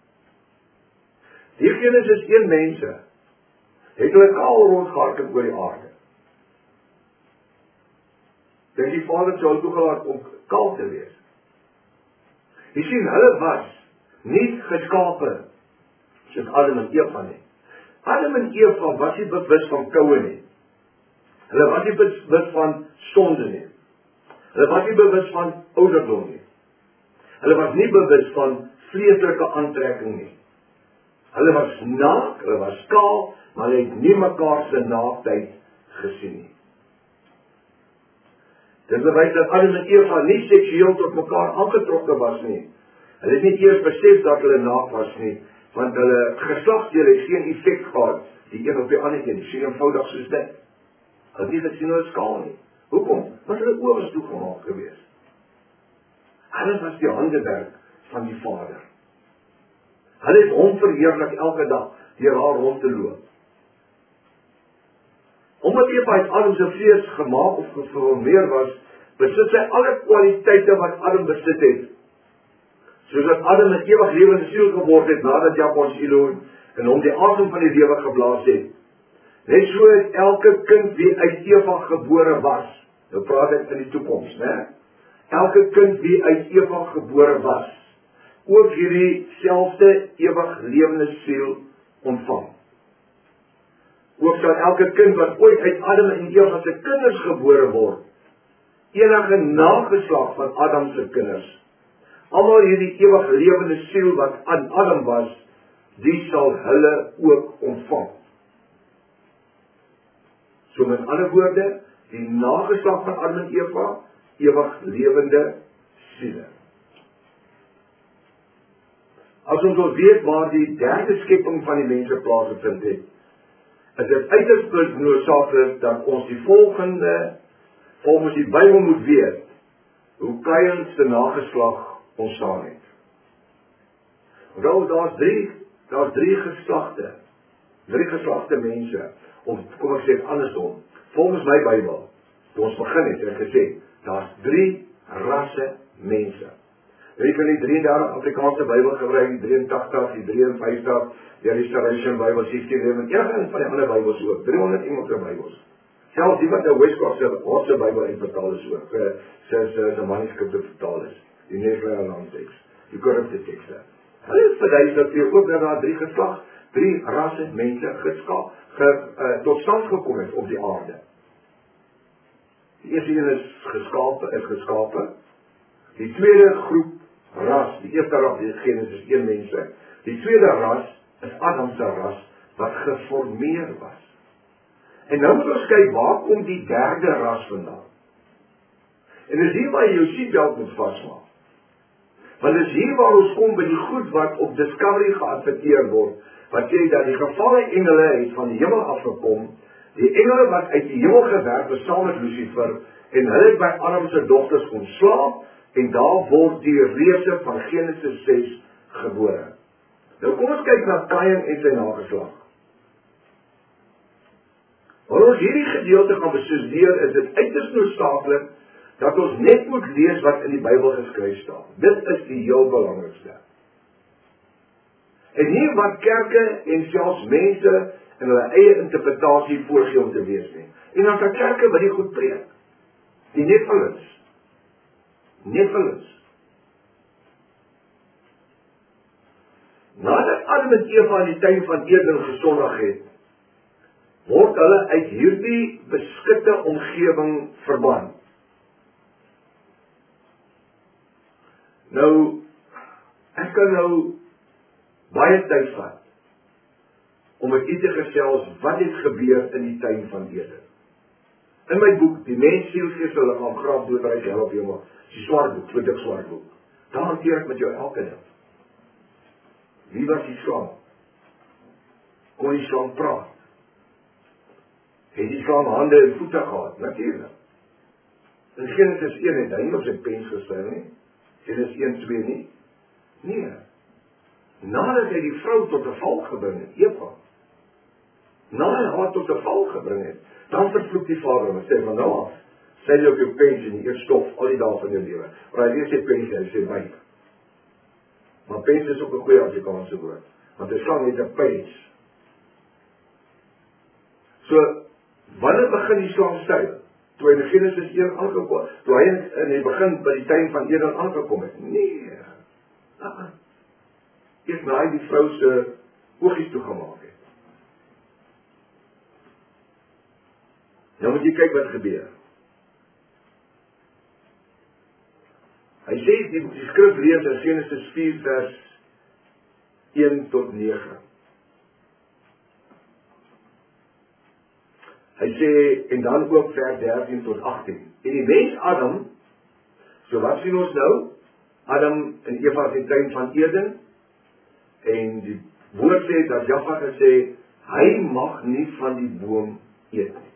Die Genesis een mense, het hulle kaal rondgehardloop oor die aarde. Dink die Vader sou toegelaat om kaal te wees. Jy sien, hulle was nie geskape soos Adam en Eva nie. Adam en Eva was nie bewus van koue nie. Hulle was nie bewus van sonde nie. Hulle was nie bewus van ouderdom nie. Hulle was nie bewus van vleeslike aantrekking nie. Hulle was naak, hulle was kaal, maar hulle het nie mekaar se naaktheid gesien nie. Dit bewys dat Adam en Eva nie seksueel tot mekaar aangetrokke was nie. Hulle het nie eers besef dat hulle naak was nie, want hulle geslagsdele het geen effek gehad, die een op die ander een, sien eenvoudig soos dit. Hulle het nie gesien hulle skaal nie. Hoekom? Want hulle oë was toegemaak gewees. Hulle was die handewerk van die Vader. Hulle het hom verheerlik elke dag, deur haar rond te loop. Omdat Eva uit Adam se vlees gemaak of geformeer was, besit sy alle kwaliteite wat Adam besit het. Soos dat Adam 'n ewig lewende siel geword het nadat Jakob Elohim in hom die asem van die lewe geblaas het. Net so het elke kind wie uit Eva gebore was, nou praat ek in die toekoms, né? Elke kind wie uit Eva gebore was, ook hierdie selfde ewig lewende siel ontvang. Ook sal elke kind wat ooit uit Adam en Eva se kinders gebore word, enige nageslag van Adam se kinders, almal hierdie ewig lewende siel wat aan Adam was, die sal hulle ook ontvang. So met ander woorde, die nageslag van Adam en Eva, ewig lewende siele. As ons wil weet waar die derde skepping van die mense plaasgevind het, is dit uiters noodsaaklik dat ons die volgende, volgens die Bybel moet weet, hoe Kain se nageslag ontstaan het. Onthou, daar's drie, daar's drie geslagte, drie geslagte mense, of kom ek sê het andersom, volgens my Bybel, toe ons begin het, het gesê, daar's drie rasse mense. Jy kan die drieëndertig Afrikaanse Bybel gebruik, die drieëntagtig, die drieënvyftig, die Restoration Bybel, sixteen eleven, enige van die ander Bybels ook, driehonderd iemand se Bybels. Selfs die wat nou Westcott se Hotse Bybel in vertaal is ook, sy se manuskripte vertaal is, die Nederlandse teks, die korrupte tekste. Hulle verwys dat jy ook dat daar drie geslag, drie rasse mense geskaap, ge, uh, tot stand gekom het op die aarde. Die eerste een is geskape, is geskape. Die tweede groep ras, die eerste ras, die Genesis een mense. Die tweede ras is Adam se ras wat geformeer was. En nou moet ons kyk, waar kom die derde ras vandaan? En dis hier waar jy jou seatbelt moet vasmaak. Want dis hier waar ons kom by die goed wat op Discovery geadverteer word, wat sê dat die gevalle engele het van die hemel afgekom, die engele wat uit die hemel gewerp is saam met Lucifer, en hulle het by Adam se dogters ontslaap, en daar word die reuse van Genesis ses gebore. Nou kom ons kyk na Kain en sy nageslag. Wanneer ons hierdie gedeelte gaan bestudeer, is dit uiters noodsaaklik dat ons net moet lees wat in die Bybel geskryf staan. Dit is die heel belangrikste. En nie wat kerke en selfs mense in hulle eie interpretasie voorgee om te wees nie. En dan dat kerke wat die goed preek. Die Nephilim. Nephilim. Nadat Adam en Eva in die tuin van Eden gesondig het, word hulle uit hierdie beskutte omgewing verban. Nou, ek kan nou baie tyd vat om met u te gesels wat het gebeur in die tuin van Eden. In my boek, Die Mens, Siel, Gees, Liggaam, Graf, Doodryk, Hel op Hemel, die swart boek, twintig swart boek. Daar hanteer ek met jou elke ding. Wie was die slang? Kon die slang praat? Het die slang hande en voete gehad? Natuurlijk. In Genesis een het hy nie op sy pens geskryf nie. Genesis een, twee nie. Nee. Nadat hy die vrou tot 'n val gebring het, Eva. Nadat hy haar tot 'n val gebring het, dan vervloek die Vader en sê van nou af, sy jy op jou pens en jy eet stof al die dae van jou lewe. Maar hy lees sy pens en hy sê byk. Maar pens is ook 'n goeie Afrikaanse woord, want 'n slang het 'n pens. So, wanneer begin die slang styl? toe hy in Genesis een aangekom het, toe hy in die begin by die tuin van Eden aangekom het. Nee, uh-uh. Eers na hy die vrou se oogies toegemaak het. Nou moet jy kyk wat gebeur. Hy sê, die, die skrif lees in Genesis vier vers een tot nege. Hy sê, en dan ook vers dertien tot agtien. En die mens Adam, so wat sien ons nou? Adam en Eva in die tuin van Eden, en die woord sê, dat Jaffa gesê, hy mag nie van die boom eet nie.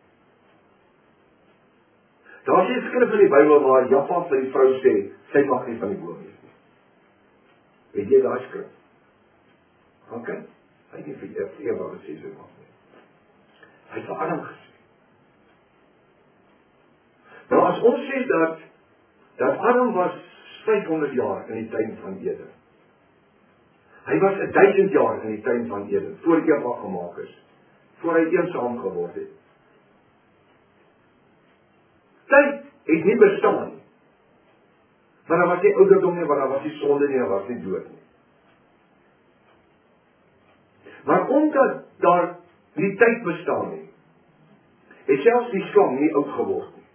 Daar is 'n skrif in die Bybel waar Jaffa vir die vrou sê, sy mag nie van die boom eet nie. Weet jy daai skrif? Ok, hy het nie vir Eva gesê sy mag nie. Hy het vir Adam gesê. Nou as ons sê dat, dat Adam was vyfhonderd jaar in die tuin van Eden. Hy was duisend jaar in die tuin van Eden, voor Eva gemaak is, voor hy eensaam geword het. Tyd het nie bestaan nie. Want daar was nie ouderdom nie, want daar was nie sonde nie, daar was nie dood nie. Maar omdat daar die tyd bestaan nie, het selfs die slang nie oud geword nie.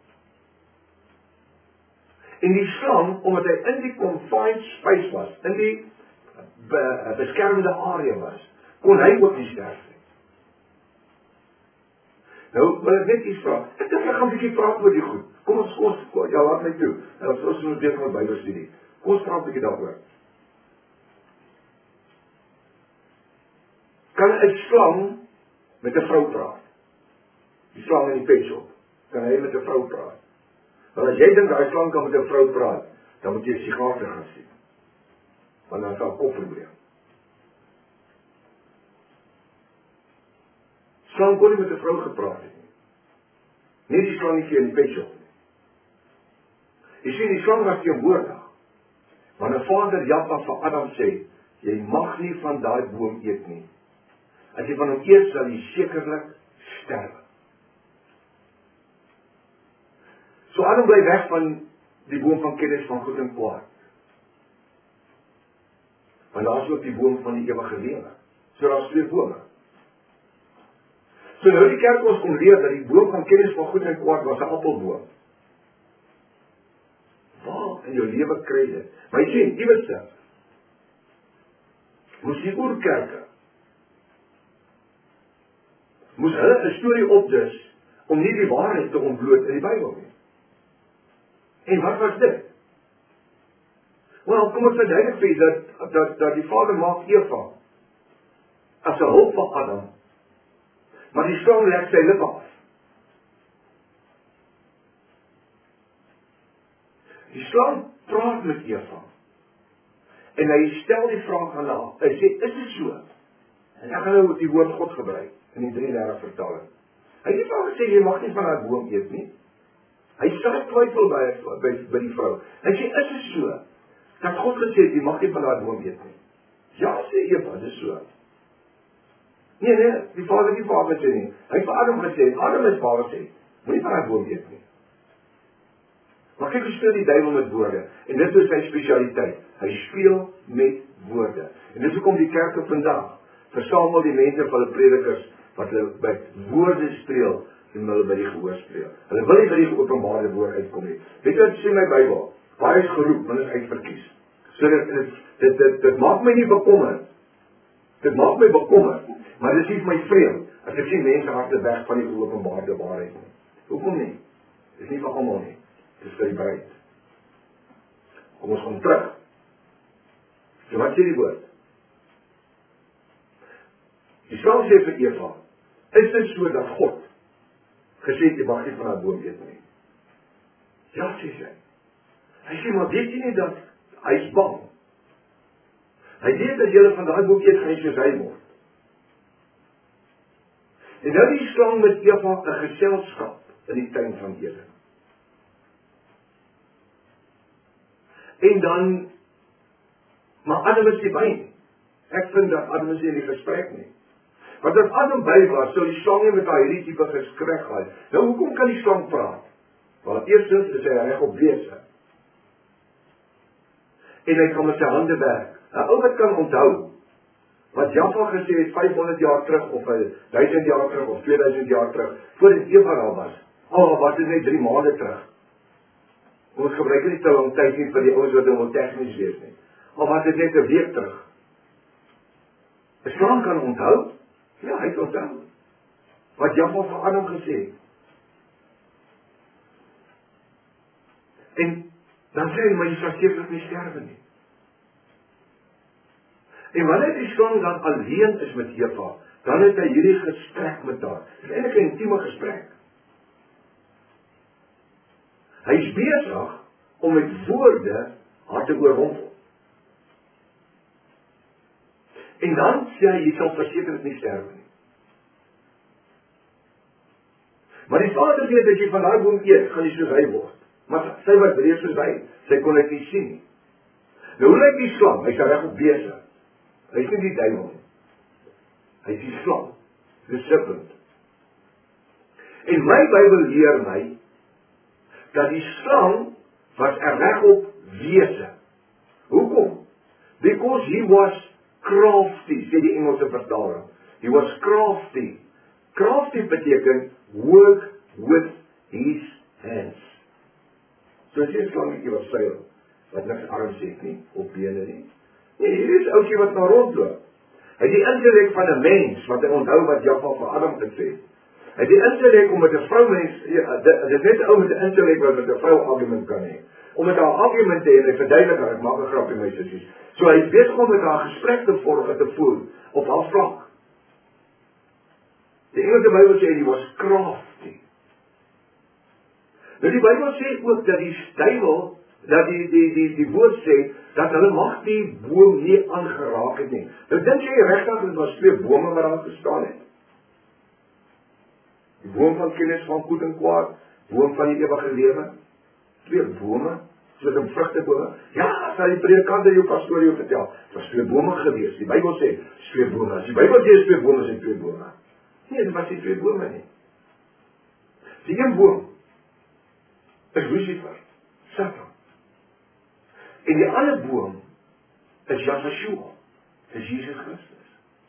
En die slang, omdat hy in die confined space was, in die be, beskermde area was, kon hy ook nie sterf nie. Nou, wil ek net iets vraag. Ek dink ek gaan 'n bietjie praat oor die goed. Kom ons, kom ons, ja, laat my toe. En ons ons moet weer van Bybelstudie. Kom ons praat 'n bietjie daaroor. Kan 'n slang met 'n vrou praat? Die slang in die pet shop. Kan hy met 'n vrou praat? Want as jy dink daai slang kan met 'n vrou praat, dan moet jy 'n sigaar gaan sien. Want dan sal kop probleem. Slang kon nie met 'n vrou gepraat het nie. Nie die slangetjie in die pet shop nie. Jy sien, die slang was teenwoordig. Wanneer Vader Jaffa vir Adam sê, jy mag nie van daai boom eet nie. As jy van hom eet, sal jy sekerlik sterwe. So Adam bly weg van die boom van kennis van goed en kwaad. Want daar is ook die boom van die ewige lewe. So daar is twee bome. So nou die kerk ons kon leer dat die boom van kennis van goed en kwaad was 'n appelboom. Waar in jou lewe kry dit? Maar jy sien, iewers dan, moes die oerkerke, moes hulle 'n storie opdis, om nie die waarheid te ontbloot in die Bybel nie. En wat was dit? Wel, kom ons verduidelik vir dat, dat, dat die Vader maak Eva, as 'n hulp van Adam, maar die slang lek sy lippe af. Die slang praat met Eva, en hy stel die vraag aan haar, hy sê, is dit so? En ek gaan nou die woord God gebruik, in die drieëndertig vertaling. Hy het nie van gesê, jy mag nie van haar boom eet nie. Hy sê twyfel by, by, by die vrou. Hy sê, is dit so? Dat God gesê het, jy mag nie van haar boom eet nie. Ja, sê Eva, dit is so. Nee, nee, die Vader nie Vader sê nie. Hy het vir Adam gesê, Adam is Vader sê, moet nie van haar boom eet nie. Maar kyk hoe speel die duiwel met woorde. En dit is sy spesialiteit. Hy speel met woorde. En dis hoekom die kerke vandag versamel die mense van hulle predikers wat hulle met woorde speel en hulle by die gehoor speel. Hulle wil nie by die geopenbaarde woord uitkom nie. Weet jy wat sê my Bybel? Waar is geroep, men is uitverkies. So dit, dit, dit, dit, dit maak my nie bekommer. Dit maak my bekommer. Maar dit is my vreemd, as ek sien mense harte weg van die geopenbaarde waarheid nie. Hoekom nie? Dit is nie vir almal nie. Dit is vir die bruid. Kom ons kom terug. So wat sê die woord? Die slang sê vir Eva, is dit so dat God gesê het, jy mag nie van haar boom eet nie? Ja, sê sy. Hy sê, maar weet jy nie dat hy is bang? Hy weet dat julle van daai boom eet, gaan jy soos hy word. En nou die slang met Eva 'n geselskap in die tuin van Eden. En dan, maar Adam is nie by nie. Ek vind dat Adam is nie in die gesprek nie. Want as Adam by was, sou die slang nie met daai hierdie tipe gesprek gehad. Nou hoekom kan die slang praat? Want eerstens is hy reg op wese. En hy kan met sy hande werk. 'n Ou wat kan onthou wat Java gesê het vyfhonderd jaar terug of duisend jaar terug of tweeduisend jaar terug voordat Eva daar was. Al was dit net drie maande terug. Ons gebruik nie te lang tyd nie vir die ouens wat hom tegnies wees nie. Al was dit net 'n week terug. 'n Slang kan onthou? Ja, hy het onthou. Wat Java vir Adam gesê het. En dan sê hy, maar jy sal sekerlik nie sterwe nie. En wanneer die slang dan alleen is met Eva, dan het hy hierdie gesprek met haar. Dit is eintlik 'n intieme gesprek. Hy is besig om met woorde haar te oorrompel. En dan sê hy, jy sal versekerlik nie sterwe nie. Maar die Vader weet dat jy van daai boom eet, gaan jy soos hy word. Maar sy was breed soos hy, sy kon dit nie sien nie. Nou hoe lyk die slang? Hy is reg op besig. Hy is nie die duiwel nie. Hy is die slang, die serpent. En my Bybel leer my, dat die slang was reg op wese. Hoekom? Because he was crafty, sê die Engelse vertaling. He was crafty. Crafty beteken work with his hands. So as jy 'n slangetjie wat seil, wat niks arms het nie, op bene nie. Nee, hier is ouetjie wat na rondloop. Hy het die intellek van 'n mens, wat hy onthou wat Java vir Adam gesê het. Hy het die intellek om met 'n vrou mens, ja, dit is net 'n ou met 'n intellek wat met 'n vrou argument kan hê. Om met haar argument te hê, en verduidelik haar, ek maak 'n grapie my sissies. So hy is besig om met haar gesprek te vorm en te voer, op haar vlak. Die Engelse Bybel sê, hy was crafty. Nou die Bybel sê ook dat die duiwel, dat die, die, die, die woord sê, dat hulle mag die boom nie aangeraak het nie. Nou dink jy regtig, dit was twee bome wat daar gestaan het? Die boom van kennis van goed en kwaad, boom van die ewige lewe, twee bome, soos 'n vrugtebome. Ja, sal die predikant jou pastoor jou vertel, het was twee bome gewees. Die Bybel sê, twee bome. As die Bybel sê, is twee bome, is twee bome. Nee, dit was nie twee bome nie. Die een boom is Lucifer, Satan. En die ander boom is Yahshua, is Jesus Christus.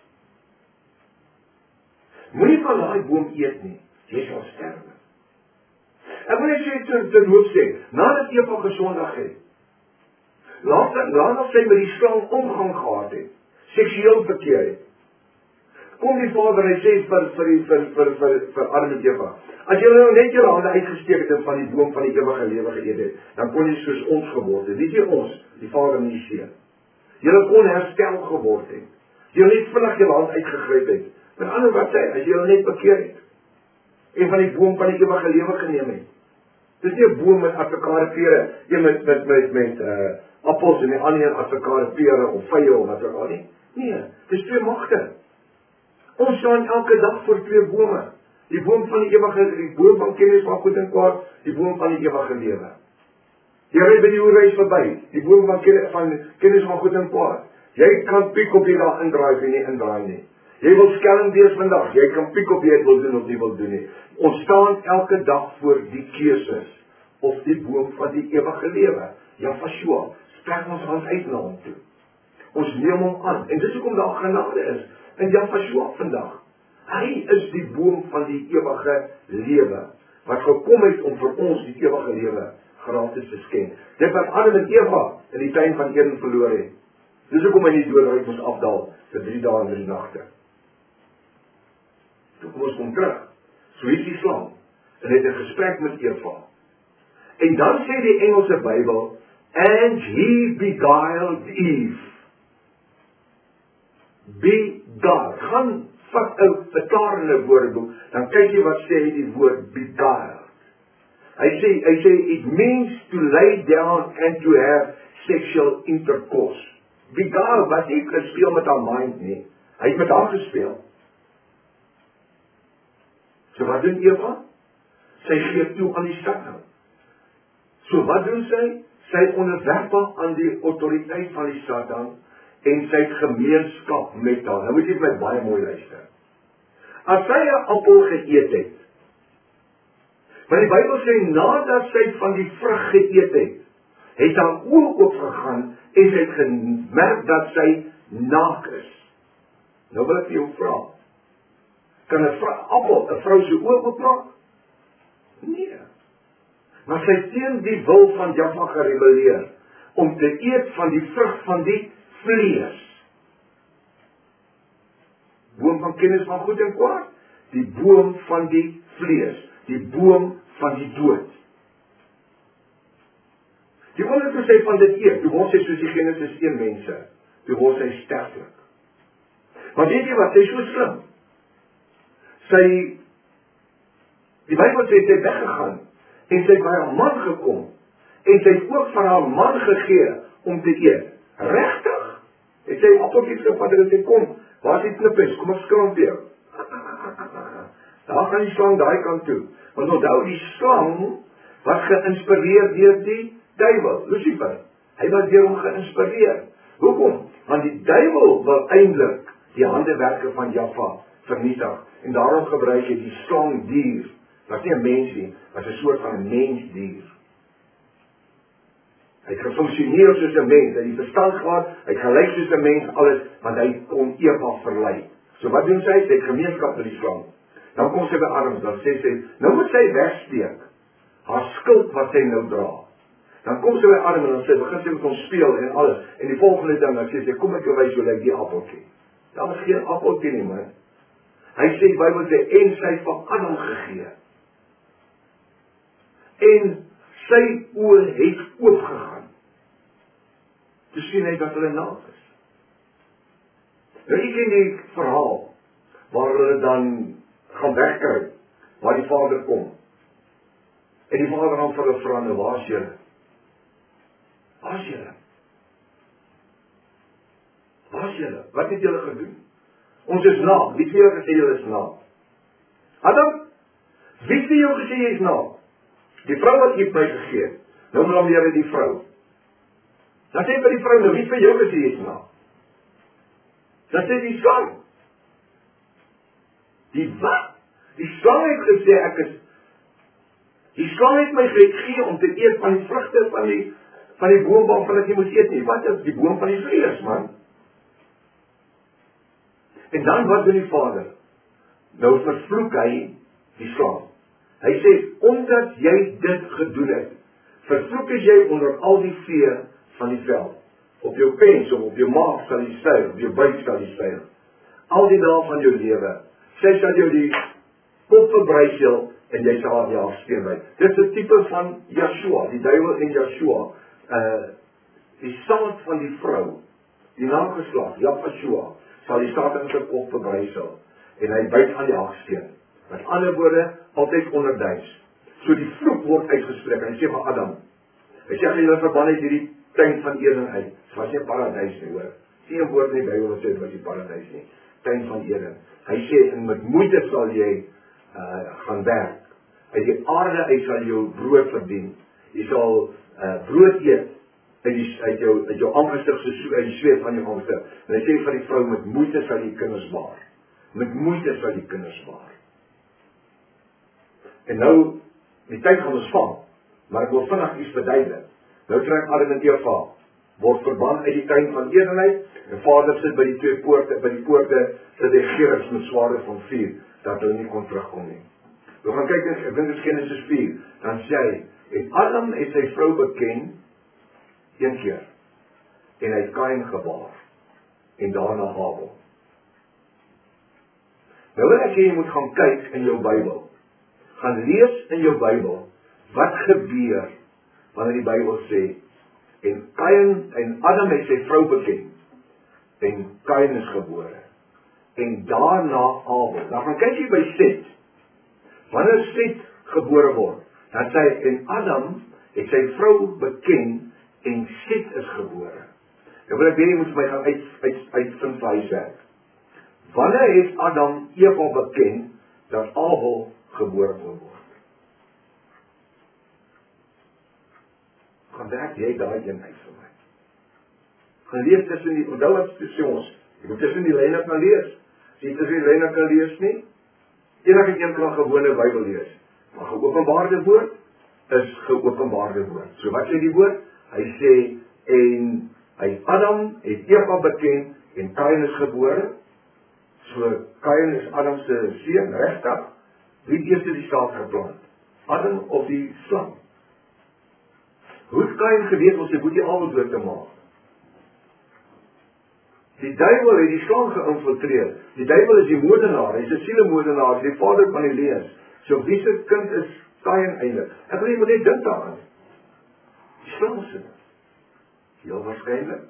Moenie van daai boom eet nie, jy sal sterwe. Ek wil net sê te, te nood sê, nadat Eva gesondig het, laat, laat sy met die slang omgang gehad het, seksueel verkeer het. Kom die Vader, hy sê vir, vir, vir, vir, vir, vir Adam en Eva, as jy nou net jou hande uitgesteek het en van die boom van die ewige lewe geëet het, dan kon jy soos ons geword het. Nie ons, die Vader en die Seun. Jy kon herstel geword het. Jy net vinnig jou hand uitgegryp het. Met ander wat sê, as jy net bekeer het, en van die boom van die ewige lewe geneem het. Dis nie 'n boom met afrikane pere, een met, met, met, met uh, appels en die ander een afrikane pere of vye of wat ook al nie. Nee, dis twee magte. Ons staan elke dag voor twee bome. Die boom van die ewige, die boom van kennis van goed en kwaad, die boom van die ewige lewe. Jy ry by die oorreis verby, die boom van kennis van, kennis van goed en kwaad. Jy kan piek op jy daar indraai of jy nie indraai nie. Jy wil skelm wees vandag, jy kan piek op jy het wil doen of nie wil doen nie. Ons staan elke dag voor die keuses, of die boom van die ewige lewe. Yahshua, strek ons hand uit na hom toe. Ons neem hom aan, en dis hoekom daar genade is, in Yahshua vandag. Hy is die boom van die ewige lewe, wat gekom het om vir ons die ewige lewe gratis te skenk. Dit wat Adam en Eva in die tuin van Eden verloor het. Dis hoekom hy nie doodryk moes afdaal vir drie dae en drie nagte. Toe kom ons kom terug, so is die slang, en het 'n gesprek met Eva. En dan sê die Engelse Bybel, and he beguiled Eve. Beguiled. Gaan vat 'n vertalende woordeboek, dan kyk jy wat sê die woord beguiled. Hy sê, hy sê, it means to lay down and to have sexual intercourse. Beguiled, wat nie gespeel met haar mind nie. Hy het met haar gespeel. So wat doen Eva? Sy gee toe aan die Satan. So wat doen sy? Sy onderwerp haar aan die autoriteit van die Satan en sy het gemeenskap met haar. Nou moet jy my baie mooi luister. as sy 'n appel geëet het, maar die Bybel sê, nadat sy van die vrug geëet het, het haar oë oopgegaan, en sy het gemerk dat sy naak is. Nou wil ek vir jou vra, kan 'n appel 'n vrou se oë oopmaak? Nee. Maar sy het teen die wil van Jahwe gerebelleer, om te eet van die vrug van die vlees. Boom van kennis van goed en kwaad, die boom van die vlees, die boom van die dood. Die wonder toe sy van dit eet, toe word sy soos die Genesis een mense, toe word sy sterflik. Maar weet jy wat, sy is so slim. Sy, die Bybel sê, sy het weggegaan, en sy het by haar man gekom, en sy het ook van haar man gegee, om te eet. Regtig? Het sy appeltjies gevat, en sy kom, waar is die knippies, kom ek skramp jou. Daar gaan die slang daai kant toe. Want onthou, die slang was geïnspireer deur die duiwel, Lucifer. Hy was deur hom geïnspireer. Hoekom? Want die duiwel wil eintlik die handewerke van Jahwe vernietig. En daarom gebruik hy die slangdier. Was nie 'n mens nie, was 'n soort van 'n mensdier. Hy het gefunksioneer soos 'n mens, hy het die verstand gehad, hy het gelyk soos 'n mens, alles, want hy kon Eva verlei. So wat doen sy? Sy het gemeenskap met die slang. Dan kom sy by Adam, dan sê sy, nou moet sy wegsteek, haar skuld wat sy nou dra. Dan kom sy by Adam en dan sê, begin sy met hom speel en alles, en die volgende dan, dan sê sy, kom ek jou wys hoe lyk die appeltjie. Daar was geen appeltjie nie, man. Hy sê, die Bybel sê, en sy het van Adam gegee. En sy oë het oopgegaan. Toe sien hy dat hulle naak is. Nou, ek ken die verhaal, waar hulle dan gaan wegkry, waar die vader kom. En die vader gaan vir hulle vra, nou, waar is julle? Waar is julle? Waar is julle? Wat het julle gedoen? Ons is naak. Wie het vir jou gesê julle is naak? Adam, wie het vir jou gesê jy is naak? Die vrou wat jy my gegee, nou blameer jy die vrou. Dan sê vir die vrou, nou wie het vir jou gesê jy is naak? Dan sê die slang. Die wat? Die slang het gesê, ek is, die slang het my gegee om te eet van die vrugte van die, van die boom waarvan ek nie moet eet nie. Wat is die boom van die vlees, man? En dan wat doen die vader? Nou vervloek hy die slang. Hy sê, omdat jy dit gedoen het, vervloek is jy onder al die vee van die veld. Op jou pensel, op jou maag sal jy styg, op jou buik sal jy styg. Al die dae van jou lewe, sy sal jou die kop verbruisel, en jy sal die afsteen by. Dit is 'n tipe van Joshua, die duiwel en Joshua, uh, die saad van die vrou, die nageslag, Joshua, sal die staat in sy kop verbruisel, en hy byt aan die haaksteen. Met ander woorde, altyd onderduis. So die vloek word uitgespreek, en hy sê van Adam, hy sê, as jy verban het hierdie tuin van Eden uit, dit was nie paradys nie, hoor. Sien een woord in die Bybel wat sê, dit was nie paradys nie, tuin van Eden. Hy sê, en met moeite sal jy uh, gaan werk. Uit die aarde uit sal jou brood verdien. Jy sal uh, brood eet, uit, die, uit jou, uit jou aangestig, uit die sweet van jou aangestig. En hy sê van die vrou, met moeite sal jy kinders baar. Met moeite sal jy kinders baar. En nou, die tyd gaan ons vang, maar ek wil vinnig iets verduidelik. Nou trek Adam en Eva, word verban uit die tuin van Eden uit, en Vader sit by die twee poorte, by die poorte sit die gerus met swaarde van vuur, dat hulle nie kon terugkom nie. We gaan kyk, ek dink dit is Genesis vier, dan sê hy, en Adam het sy vrou beken, een keer, en hy het Kain gebaar, en daarna Abel. Nou wil ek jy moet gaan kyk in jou Bybel, gaan lees in jou Bybel, wat gebeur, wanneer die Bybel sê, en Kain, en Adam het sy vrou beken, en Kain is gebore, en daarna Abel. Dan gaan kyk jy by Set, wanneer Set gebore word, dan sê hy, en Adam het sy vrou beken, en Set is gebore. Nou wil ek weet, jy moet my gaan uit, uit, uitvind vir huiswerk. Wanneer het Adam Eva beken, dat Abel gebore word? Gaan werk jy daai een uit vir my. Gaan lees tussen die, onthou wat sê ons, jy moet tussen die lyne kan lees. As jy tussen die lyne kan lees nie, Enige een kan gewone Bybel lees. Maar geopenbaarde woord is geopenbaarde woord. So wat sê die woord? Hy sê, en hy Adam het Eva bekend, en Kain is gebore. So Kain is Adam se seun, regtig. Wie het eers die saad geplant? Adam of die slang? Hoe het Kain geweet om sy boetie Abel dood te maak? Die duiwel het die slang geïnfiltreer. Die duiwel is die moordenaar, hy is 'n sielemoordenaar, die vader van die lees. So wie se kind is Kain eintlik? Ek wil jy moet net dink daaraan. Die slang se. Heel waarskynlik.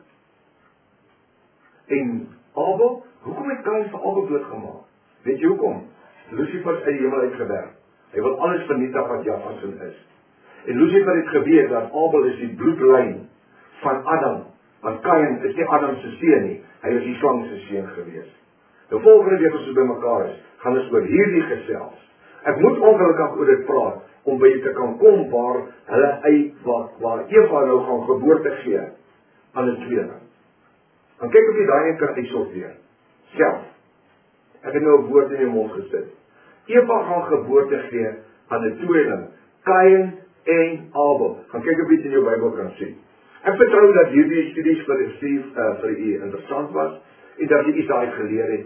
En Abel, hoekom het Kain vir Abel doodgemaak? Weet jy hoekom? Lucifer is uit die hemel uitgewerp. Hy wil alles vernietig wat Javasin is. En Lucifer het geweet dat Abel is die bloedlyn van Adam. Want Kain is nie Adam se seun nie, hy is die slang se seun gewees. Nou volgende week as ons by mekaar is, gaan ons oor hierdie gesels. Ek moet ongelukkig oor dit praat, om by te kan kom waar hulle uit, waar, waar Eva nou gaan geboorte gee, aan 'n tweeling. Dan kyk of jy daai een kan uitsorteer. Self. Ek het nou 'n woord in jou mond gesit. Eva gaan geboorte gee aan 'n tweeling, Kain en Abel. Gaan kyk of jy dit in jou Bybel kan sien. Ek vertrou dat hierdie studies vir u uh, vir u interessant was en dat jy iets daai geleer het.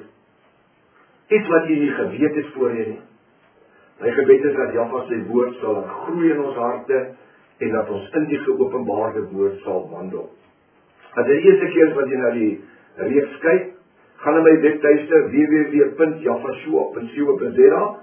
Iets wat jy nie geweet het voorheen nie. My gebed is dat Jahwe sy woord sal groei in ons harte en dat ons in die geopenbaarde woord sal wandel. As die eerste keer wat jy na die reeks kyk, gaan na my webtuiste w w w punt javashua punt co punt z a.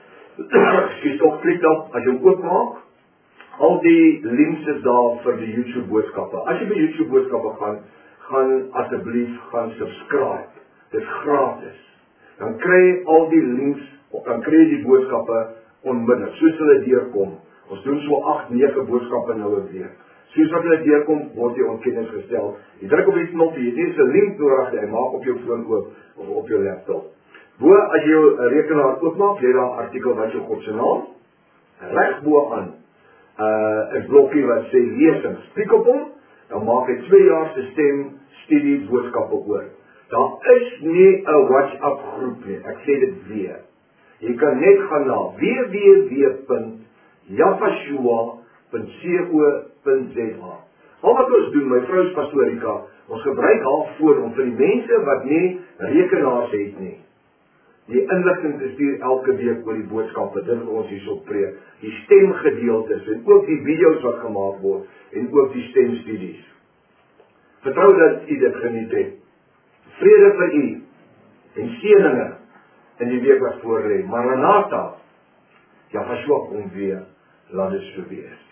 Skies toch klik dan as jy hom oopmaak. Al die links is daar vir die YouTube boodskappe. As jy by YouTube boodskappe gaan, gaan asseblief gaan subscribe. Dit is gratis. Dan kry jy al die links, dan kry jy die boodskappe onmiddellik, soos hulle deurkom. Ons doen so agt, nege boodskappe nou 'n week. Soos wat hulle deurkom, word jy ontkennis gestel. Jy druk op die knoppie, jy het 'n link nodig, jy maak op jou foon oop of op jou laptop. Bo as jy jou rekenaar oopmaak, lê daar 'n artikel wat jou God se naam reg bo aan. Uh, 'n blokkie wat sê lesings. Klik op hom, dan maak hy twee jaar se stem studie boodskappe oor. Daar is nie 'n WhatsApp groep nie. Ek sê dit weer. Jy kan net gaan na w w w punt javashua punt co punt z a. Al wat ons doen, my vrou is pastorika, ons gebruik haar foon om vir die mense wat nie rekenaars het nie, die inligting te stuur elke week oor die boodskappe, dit wat ons hierso preek, die stemgedeeltes en ook die video's wat gemaak word en ook die stemstudies. Vertrou dat u dit geniet het. Vrede vir u en seëninge in die week wat voor lê. Maranatha, Jahwe kom weer, laat dit so wees.